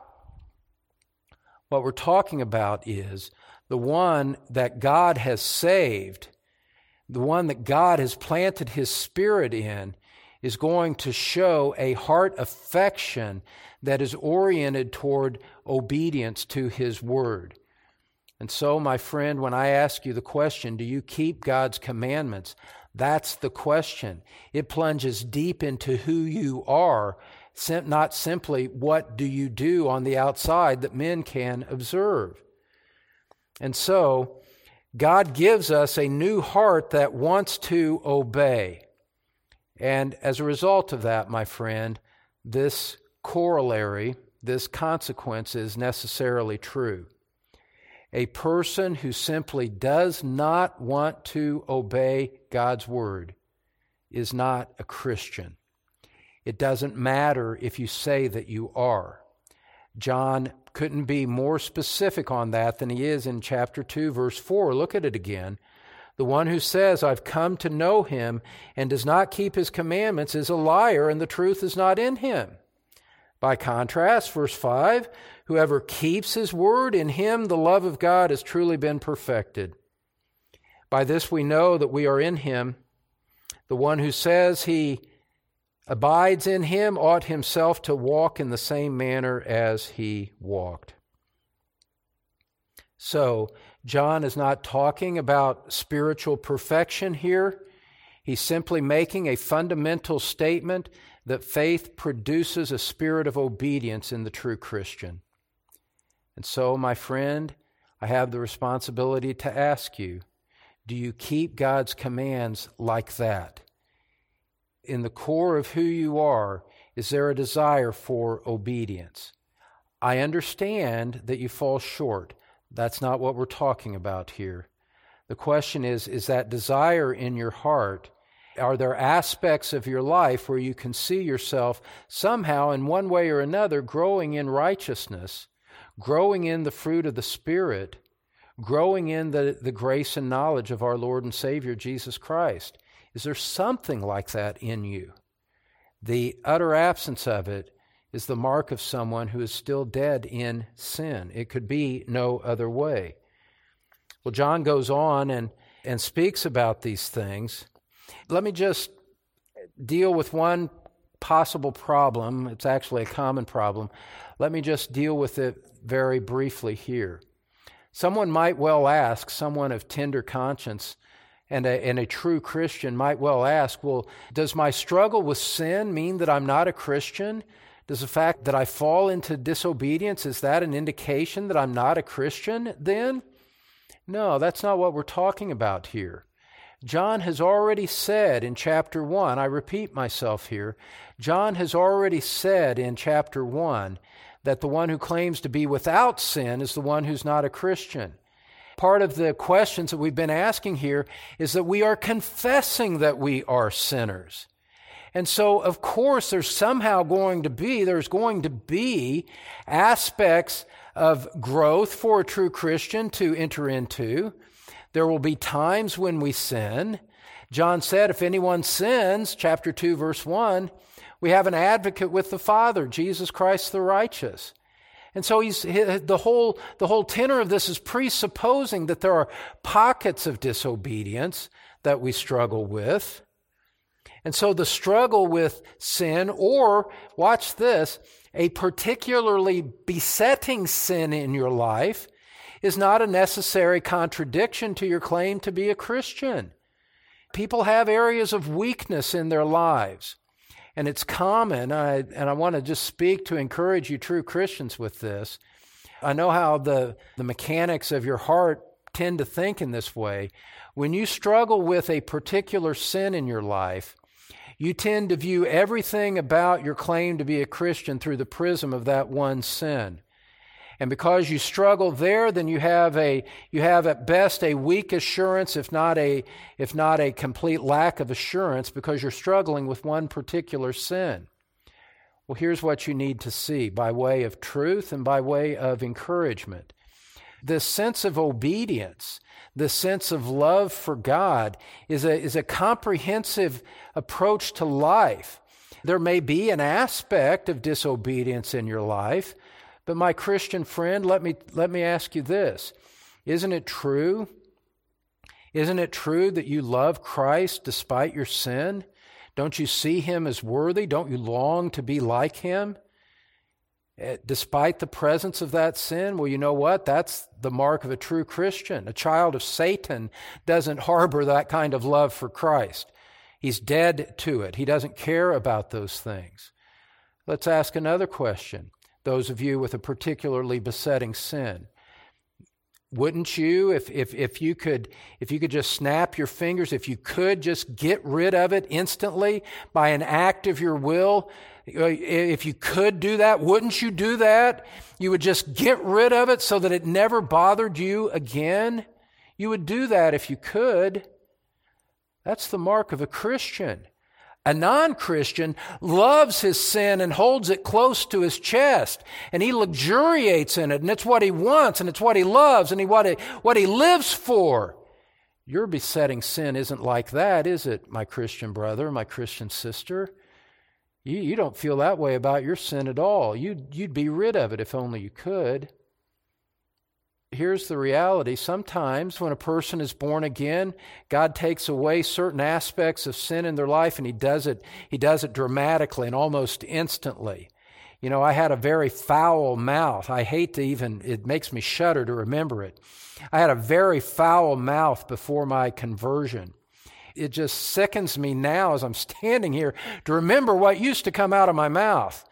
What we're talking about is the one that God has saved, the one that God has planted His Spirit in, is going to show a heart affection that is oriented toward obedience to His Word. And so, my friend, when I ask you the question, do you keep God's commandments? That's the question. It plunges deep into who you are, not simply what do you do on the outside that men can observe. And so, God gives us a new heart that wants to obey. And as a result of that, my friend, this corollary, this consequence is necessarily true. A person who simply does not want to obey God's Word is not a Christian. It doesn't matter if you say that you are. John couldn't be more specific on that than he is in chapter two, verse four. Look at it again. The one who says, I've come to know Him, and does not keep His commandments is a liar, and the truth is not in him. By contrast, verse five, whoever keeps His word, in him the love of God has truly been perfected. By this we know that we are in him. The one who says he abides in him ought himself to walk in the same manner as he walked. So, John is not talking about spiritual perfection here. He's simply making a fundamental statement that faith produces a spirit of obedience in the true Christian. And so, my friend, I have the responsibility to ask you, do you keep God's commands like that? In the core of who you are, is there a desire for obedience? I understand that you fall short. That's not what we're talking about here. The question is, is that desire in your heart? Are there aspects of your life where you can see yourself somehow in one way or another growing in righteousness, growing in the fruit of the Spirit, growing in the, the grace and knowledge of our Lord and Savior Jesus Christ? Is there something like that in you? The utter absence of it is the mark of someone who is still dead in sin. It could be no other way. Well, John goes on and, and speaks about these things. Let me just deal with one possible problem. It's actually a common problem. Let me just deal with it very briefly here. Someone might well ask, someone of tender conscience and a, and a true Christian might well ask, well, does my struggle with sin mean that I'm not a Christian? Does the fact that I fall into disobedience, is that an indication that I'm not a Christian then? No, that's not what we're talking about here. John has already said in chapter one, I repeat myself here, John has already said in chapter one that the one who claims to be without sin is the one who's not a Christian. Part of the questions that we've been asking here is that we are confessing that we are sinners. And so, of course, there's somehow going to be, there's going to be aspects of growth for a true Christian to enter into. There will be times when we sin. John said, if anyone sins, chapter two, verse one, we have an advocate with the Father, Jesus Christ the righteous. And so he's the whole the whole tenor of this is presupposing that there are pockets of disobedience that we struggle with. And so the struggle with sin, or, watch this, a particularly besetting sin in your life is not a necessary contradiction to your claim to be a Christian. People have areas of weakness in their lives. And it's common, I, and I want to just speak to encourage you true Christians with this. I know how the, the mechanics of your heart tend to think in this way. When you struggle with a particular sin in your life, you tend to view everything about your claim to be a Christian through the prism of that one sin. And because you struggle there, then you have a you have at best a weak assurance, if not a if not a complete lack of assurance, because you're struggling with one particular sin. Well, here's what you need to see by way of truth and by way of encouragement. This sense of obedience, this sense of love for God is a is a comprehensive approach to life. There may be an aspect of disobedience in your life, but my Christian friend, let me let me ask you this. Isn't it true? Isn't it true that you love Christ despite your sin? Don't you see him as worthy? Don't you long to be like him? Despite the presence of that sin, well, you know what? That's the mark of a true Christian. A child of Satan doesn't harbor that kind of love for Christ. He's dead to it. He doesn't care about those things. Let's ask another question. Those of you with a particularly besetting sin, wouldn't you, if if if you could if you could just snap your fingers, if you could just get rid of it instantly by an act of your will, if you could do that, wouldn't you do that? You would just get rid of it so that it never bothered you again. You would do that if you could. That's the mark of a Christian. A non-Christian loves his sin and holds it close to his chest, and he luxuriates in it, and it's what he wants, and it's what he loves, and he, what, he, what he lives for. Your besetting sin isn't like that, is it, my Christian brother, my Christian sister? You, you don't feel that way about your sin at all. You'd, you'd be rid of it if only you could. here's the reality. Sometimes when a person is born again, God takes away certain aspects of sin in their life, and He does it, He does it dramatically and almost instantly. You know, I had a very foul mouth. I hate to even, it makes me shudder to remember it. I had a very foul mouth before my conversion. It just sickens me now as I'm standing here to remember what used to come out of my mouth.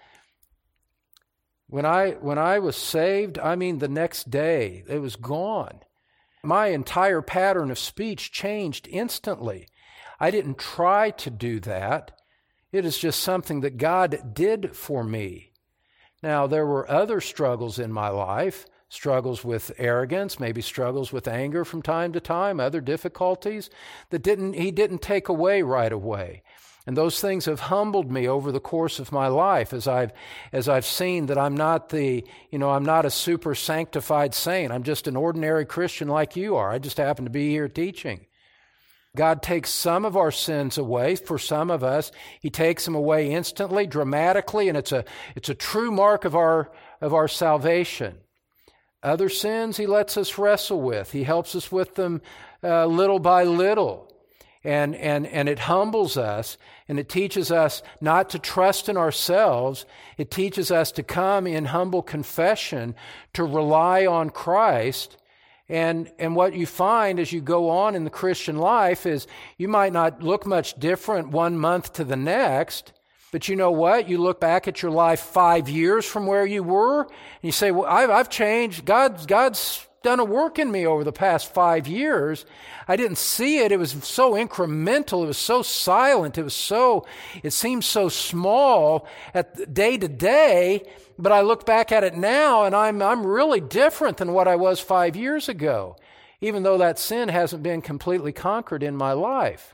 When I when I was saved, I mean the next day, it was gone. My entire pattern of speech changed instantly. I didn't try to do that. It is just something that God did for me. Now, there were other struggles in my life, struggles with arrogance, maybe struggles with anger from time to time, other difficulties that didn't He didn't take away right away. And those things have humbled me over the course of my life as I've as I've seen that I'm not the, you know, I'm not a super sanctified saint. I'm just an ordinary Christian like you are. I just happen to be here teaching. God takes some of our sins away. For some of us, He takes them away instantly, dramatically, and it's a it's a true mark of our of our salvation. Other sins He lets us wrestle with. He helps us with them uh, little by little. And, and, and it humbles us, and it teaches us not to trust in ourselves. It teaches us to come in humble confession, to rely on Christ. And, and what you find as you go on in the Christian life is you might not look much different one month to the next, but you know what? You look back at your life five years from where you were, and you say, well, I've, I've changed. God's, God's done a work in me over the past five years. I didn't see it. It was so incremental. It was so silent. It was so, it seemed so small at day to day, but I look back at it now and I'm, I'm really different than what I was five years ago, even though that sin hasn't been completely conquered in my life.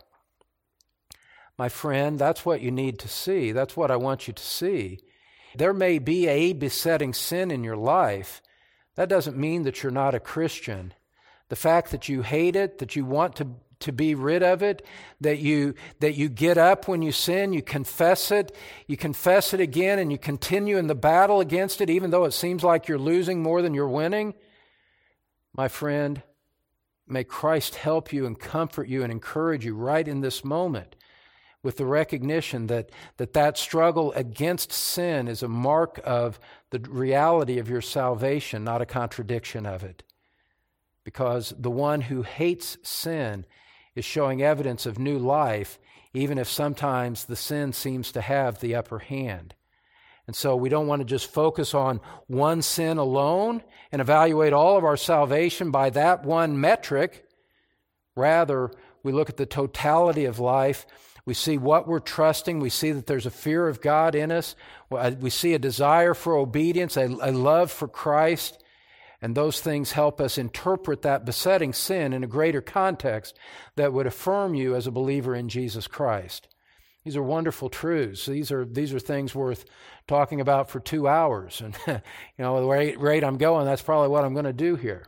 My friend, that's what you need to see. That's what I want you to see. There may be a besetting sin in your life. That doesn't mean that you're not a Christian. The fact that you hate it, that you want to, to be rid of it, that you that you get up when you sin, you confess it, you confess it again, and you continue in the battle against it, even though it seems like you're losing more than you're winning. My friend, may Christ help you and comfort you and encourage you right in this moment with the recognition that that, that struggle against sin is a mark of the reality of your salvation, not a contradiction of it. Because the one who hates sin is showing evidence of new life, even if sometimes the sin seems to have the upper hand. And so we don't want to just focus on one sin alone and evaluate all of our salvation by that one metric. Rather, we look at the totality of life. We see what we're trusting. We see that there's a fear of God in us. We see a desire for obedience, a, a love for Christ. And those things help us interpret that besetting sin in a greater context that would affirm you as a believer in Jesus Christ. These are wonderful truths. These are these are things worth talking about for two hours. And you know, the rate, rate I'm going, that's probably what I'm going to do here.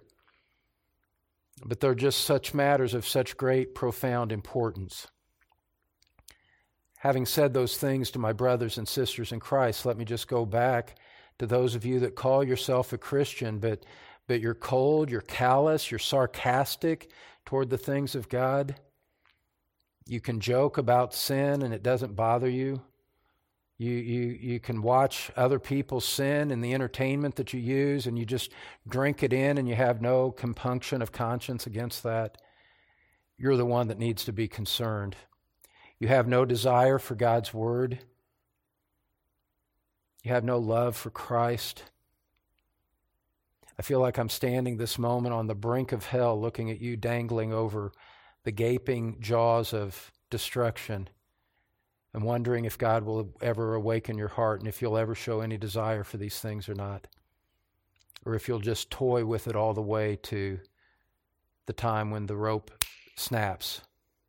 But they're just such matters of such great, profound importance. Having said those things to my brothers and sisters in Christ, let me just go back to those of you that call yourself a Christian, but but you're cold, you're callous, you're sarcastic toward the things of God. You can joke about sin and it doesn't bother you. You you you can watch other people sin in the entertainment that you use and you just drink it in and you have no compunction of conscience against that. You're the one that needs to be concerned. You have no desire for God's word. You have no love for Christ. I feel like I'm standing this moment on the brink of hell looking at you dangling over the gaping jaws of destruction and wondering if God will ever awaken your heart and if you'll ever show any desire for these things or not. Or if you'll just toy with it all the way to the time when the rope snaps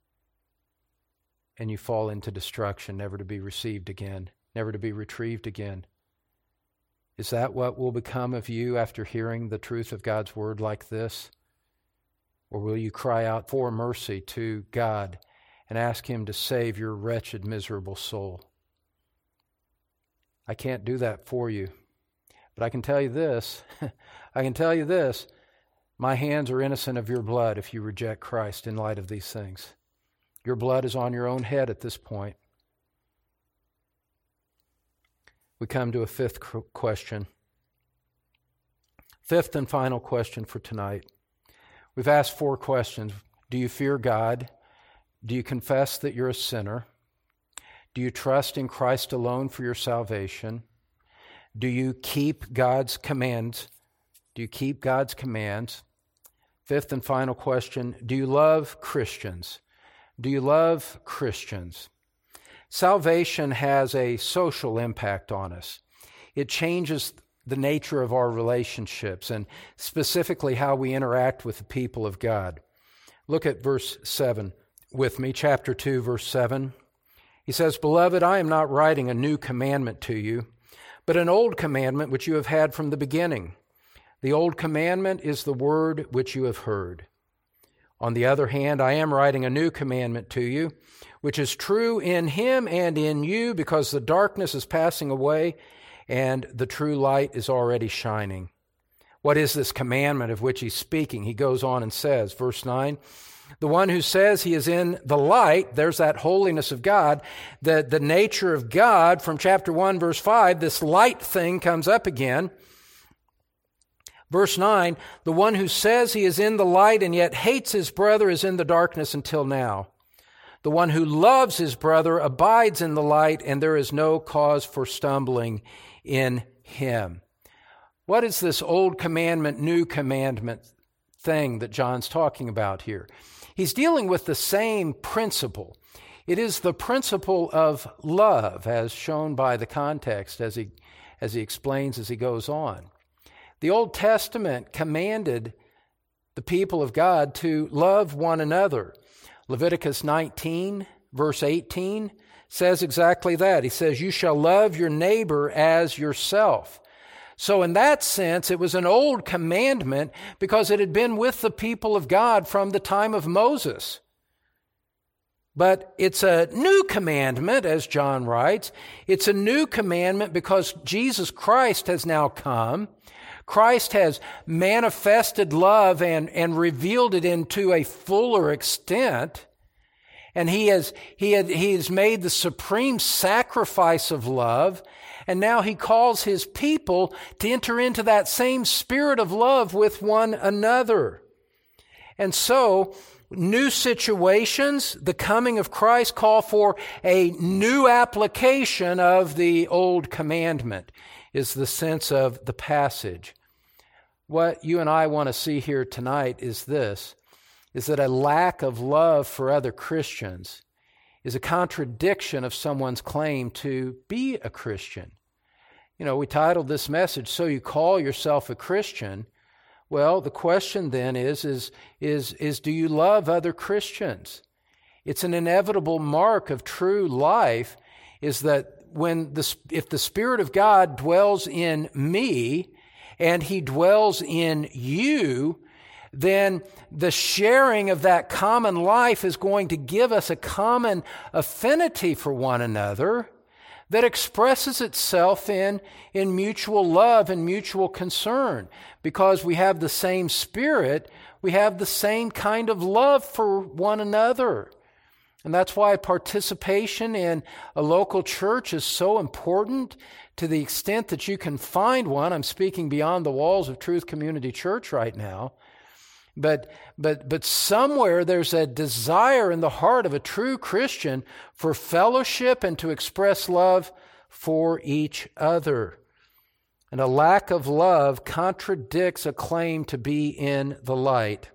and you fall into destruction, never to be received again, never to be retrieved again. Is that what will become of you after hearing the truth of God's word like this? Or will you cry out for mercy to God and ask Him to save your wretched, miserable soul? I can't do that for you. But I can tell you this. I can tell you this. My hands are innocent of your blood if you reject Christ in light of these things. Your blood is on your own head at this point. We come to a fifth question. Fifth and final question for tonight. We've asked four questions. Do you fear God? Do you confess that you're a sinner? Do you trust in Christ alone for your salvation? Do you keep God's commands? Do you keep God's commands? Fifth and final question, do you love Christians? Do you love Christians? Salvation has a social impact on us. It changes the nature of our relationships and specifically how we interact with the people of God. Look at verse seven with me, chapter two, verse seven. He says, Beloved, I am not writing a new commandment to you, but an old commandment which you have had from the beginning. The old commandment is the word which you have heard. On the other hand, I am writing a new commandment to you, which is true in him and in you, because the darkness is passing away and the true light is already shining. What is this commandment of which he's speaking? He goes on and says, verse nine, the one who says he is in the light, there's that holiness of God, the, the nature of God from chapter one, verse five, this light thing comes up again. Verse nine, the one who says he is in the light and yet hates his brother is in the darkness until now. The one who loves his brother abides in the light, and there is no cause for stumbling in him. What is this old commandment, new commandment thing that John's talking about here? He's dealing with the same principle. It is the principle of love, as shown by the context as he, as he explains as he goes on. The Old Testament commanded the people of God to love one another. Leviticus nineteen, verse eighteen, says exactly that. He says, you shall love your neighbor as yourself. So in that sense, it was an old commandment because it had been with the people of God from the time of Moses. But it's a new commandment, as John writes. It's a new commandment because Jesus Christ has now come. Christ has manifested love and, and revealed it into a fuller extent. And he has, he, had, he has made the supreme sacrifice of love. And now he calls his people to enter into that same spirit of love with one another. And so, new situations, the coming of Christ, call for a new application of the old commandment, is the sense of the passage. What you and I want to see here tonight is this, is that a lack of love for other Christians is a contradiction of someone's claim to be a Christian. You know, we titled this message, So You Call Yourself a Christian. Well, the question then is, is, is, is do you love other Christians? It's an inevitable mark of true life is that when the, if the Spirit of God dwells in me and He dwells in you, then the sharing of that common life is going to give us a common affinity for one another that expresses itself in, in mutual love and mutual concern. Because we have the same Spirit, we have the same kind of love for one another. And that's why participation in a local church is so important to the extent that you can find one. I'm speaking beyond the walls of Truth Community Church right now. But, but, but somewhere there's a desire in the heart of a true Christian for fellowship and to express love for each other. And a lack of love contradicts a claim to be in the light.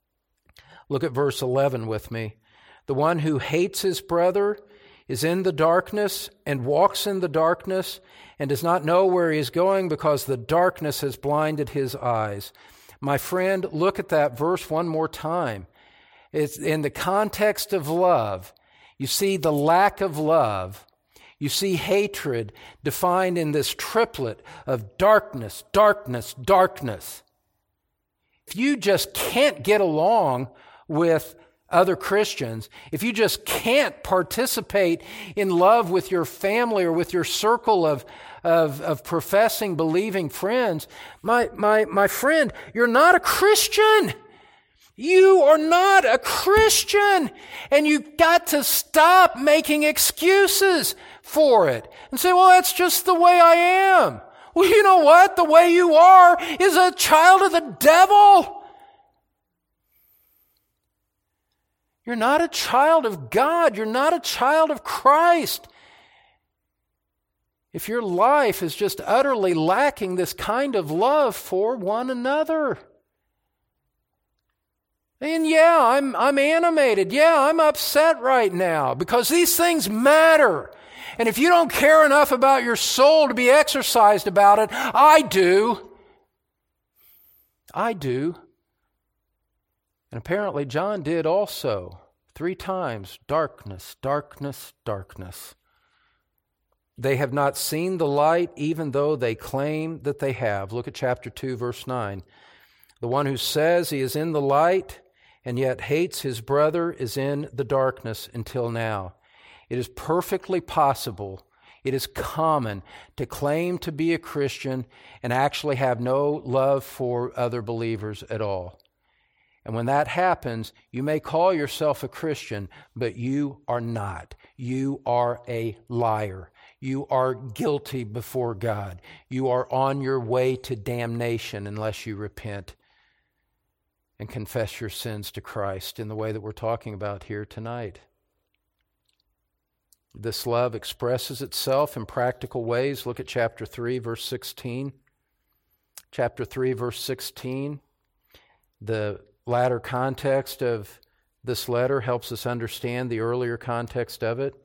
Look at verse eleven with me. The one who hates his brother is in the darkness and walks in the darkness and does not know where he is going because the darkness has blinded his eyes. My friend, look at that verse one more time. It's in the context of love. You see the lack of love. You see hatred defined in this triplet of darkness, darkness, darkness. If you just can't get along with other Christians, if you just can't participate in love with your family or with your circle of, of, of professing, believing friends, my, my, my friend, you're not a Christian. You are not a Christian. And you've got to stop making excuses for it and say, well, that's just the way I am. Well, you know what? The way you are is a child of the devil. You're not a child of God. You're not a child of Christ. If your life is just utterly lacking this kind of love for one another. And yeah, I'm, I'm animated. Yeah, I'm upset right now because these things matter. And if you don't care enough about your soul to be exercised about it, I do. I do. And apparently John did also. Three times, darkness, darkness, darkness. They have not seen the light, even though they claim that they have. Look at chapter two, verse nine. The one who says he is in the light and yet hates his brother is in the darkness until now. It is perfectly possible, it is common to claim to be a Christian and actually have no love for other believers at all. And when that happens, you may call yourself a Christian, but you are not. You are a liar. You are guilty before God. You are on your way to damnation unless you repent and confess your sins to Christ in the way that we're talking about here tonight. This love expresses itself in practical ways. Look at chapter three, verse sixteen. Chapter three, verse sixteen. The latter context of this letter helps us understand the earlier context of it.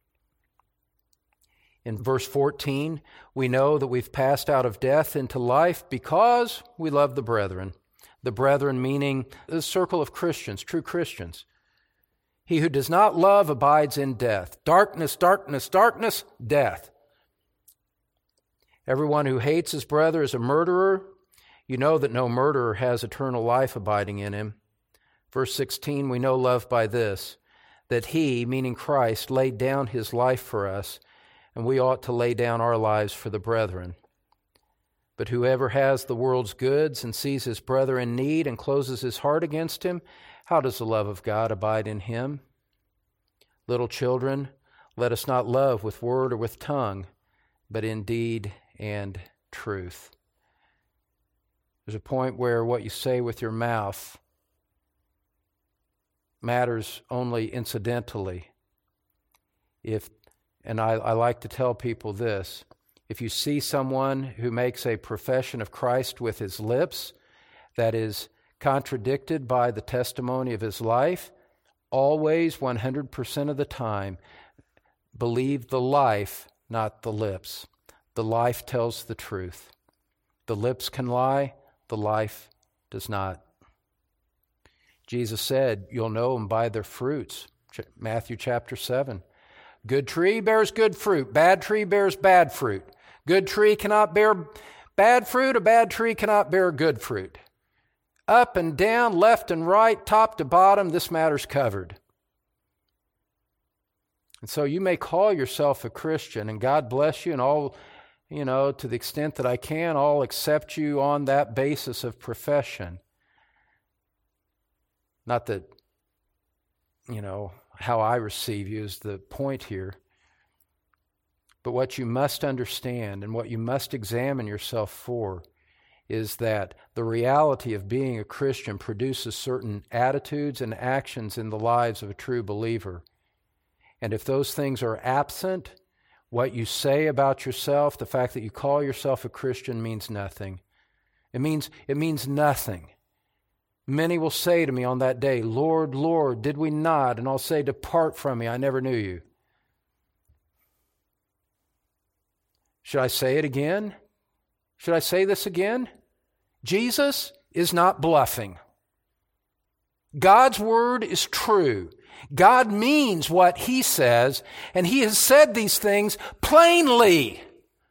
In verse fourteen, we know that we've passed out of death into life because we love the brethren. The brethren meaning the circle of Christians, true Christians. He who does not love abides in death. Darkness, darkness, darkness, death. Everyone who hates his brother is a murderer. You know that no murderer has eternal life abiding in him. Verse sixteen, we know love by this, that he, meaning Christ, laid down his life for us, and we ought to lay down our lives for the brethren. But whoever has the world's goods and sees his brother in need and closes his heart against him, how does the love of God abide in him? Little children, let us not love with word or with tongue, but in deed and truth. There's a point where what you say with your mouth matters only incidentally. If, and I, I like to tell people this, if you see someone who makes a profession of Christ with his lips that is contradicted by the testimony of his life, always one hundred percent of the time, believe the life, not the lips. The life tells the truth. The lips can lie, the life does not. Jesus said, you'll know them by their fruits. Matthew chapter seven. Good tree bears good fruit. Bad tree bears bad fruit. Good tree cannot bear bad fruit. A bad tree cannot bear good fruit. Up and down, left and right, top to bottom, this matter's covered. And so you may call yourself a Christian, and God bless you, and all, you know, to the extent that I can, I'll accept you on that basis of profession. Not that, you know, how I receive you is the point here. But what you must understand and what you must examine yourself for is that the reality of being a Christian produces certain attitudes and actions in the lives of a true believer. And if those things are absent, what you say about yourself, the fact that you call yourself a Christian means nothing. It means, it means nothing. Many will say to me on that day, Lord, Lord, did we not? And I'll say, depart from me, I never knew you. Should I say it again? Should I say this again? Jesus is not bluffing. God's word is true. God means what he says, and he has said these things plainly.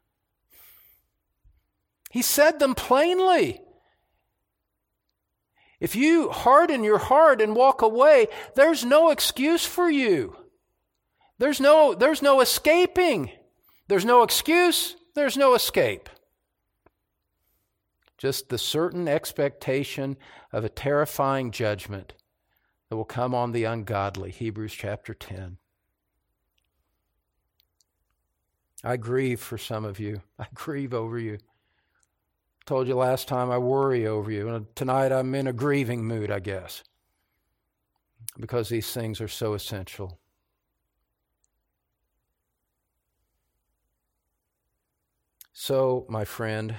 He said them plainly. If you harden your heart and walk away, there's no excuse for you. There's no, there's no escaping. There's no excuse. There's no escape. Just the certain expectation of a terrifying judgment that will come on the ungodly. Hebrews chapter ten. I grieve for some of you. I grieve over you. I told you last time I worry over you. And tonight I'm in a grieving mood, I guess, because these things are so essential. So, my friend,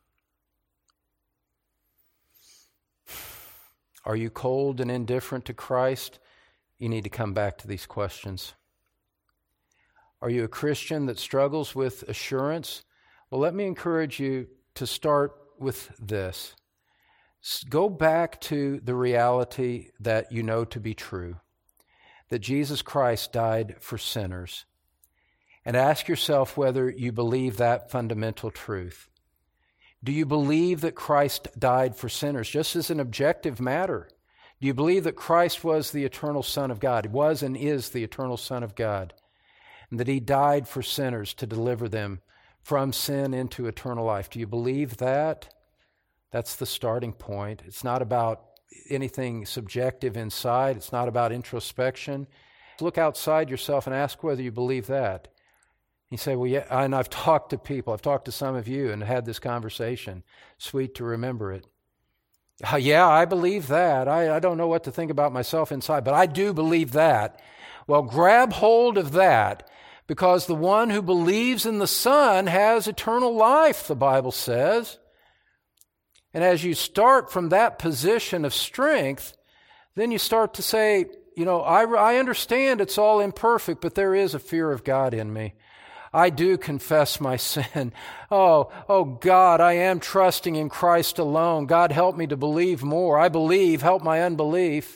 are you cold and indifferent to Christ? You need to come back to these questions. Are you a Christian that struggles with assurance? Well, let me encourage you to start with this. Go back to the reality that you know to be true, that Jesus Christ died for sinners, and ask yourself whether you believe that fundamental truth. Do you believe that Christ died for sinners, just as an objective matter? Do you believe that Christ was the eternal Son of God, was and is the eternal Son of God, and that He died for sinners to deliver them from sin into eternal life? Do you believe that? That's the starting point. It's not about anything subjective inside. It's not about introspection. Look outside yourself and ask whether you believe that. You say, well, yeah, and I've talked to people. I've talked to some of you and had this conversation. Sweet to remember it. Uh, yeah, I believe that. I, I don't know what to think about myself inside, but I do believe that. Well, grab hold of that, because the one who believes in the Son has eternal life, the Bible says. And as you start from that position of strength, then you start to say, you know, I, I understand it's all imperfect, but there is a fear of God in me. I do confess my sin. Oh, oh God, I am trusting in Christ alone. God, help me to believe more. I believe, help my unbelief.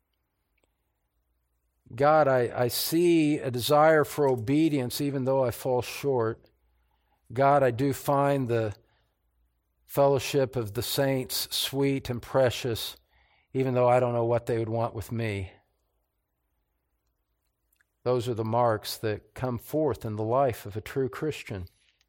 God, I, I see a desire for obedience even though I fall short. God, I do find the fellowship of the saints sweet and precious, even though I don't know what they would want with me. Those are the marks that come forth in the life of a true Christian.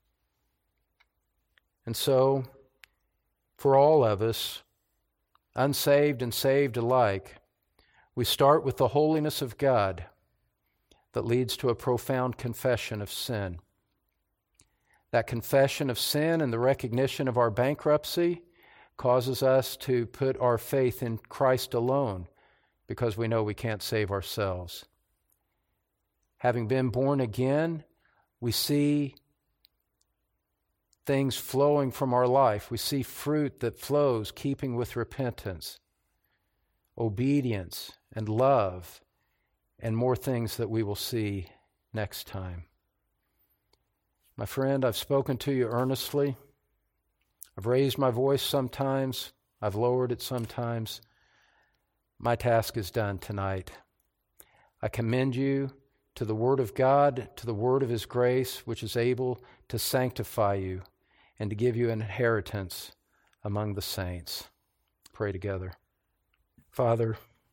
And so, for all of us, unsaved and saved alike, we start with the holiness of God that leads to a profound confession of sin. That confession of sin and the recognition of our bankruptcy causes us to put our faith in Christ alone, because we know we can't save ourselves. Having been born again, we see things flowing from our life. We see fruit that flows, keeping with repentance, obedience, and love, and more things that we will see next time. My friend, I've spoken to you earnestly. I've raised my voice sometimes. I've lowered it sometimes. My task is done tonight. I commend you to the Word of God, to the Word of His grace, which is able to sanctify you and to give you an inheritance among the saints. Pray together. Father,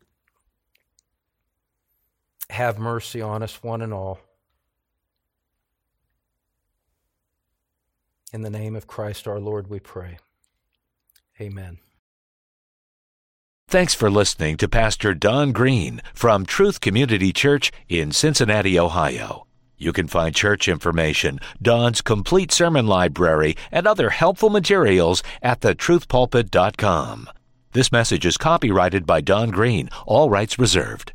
have mercy on us, one and all. In the name of Christ our Lord we pray. Amen. Thanks for listening to Pastor Don Green from Truth Community Church in Cincinnati, Ohio. You can find church information, Don's complete sermon library, and other helpful materials at the truth pulpit dot com. This message is copyrighted by Don Green, all rights reserved.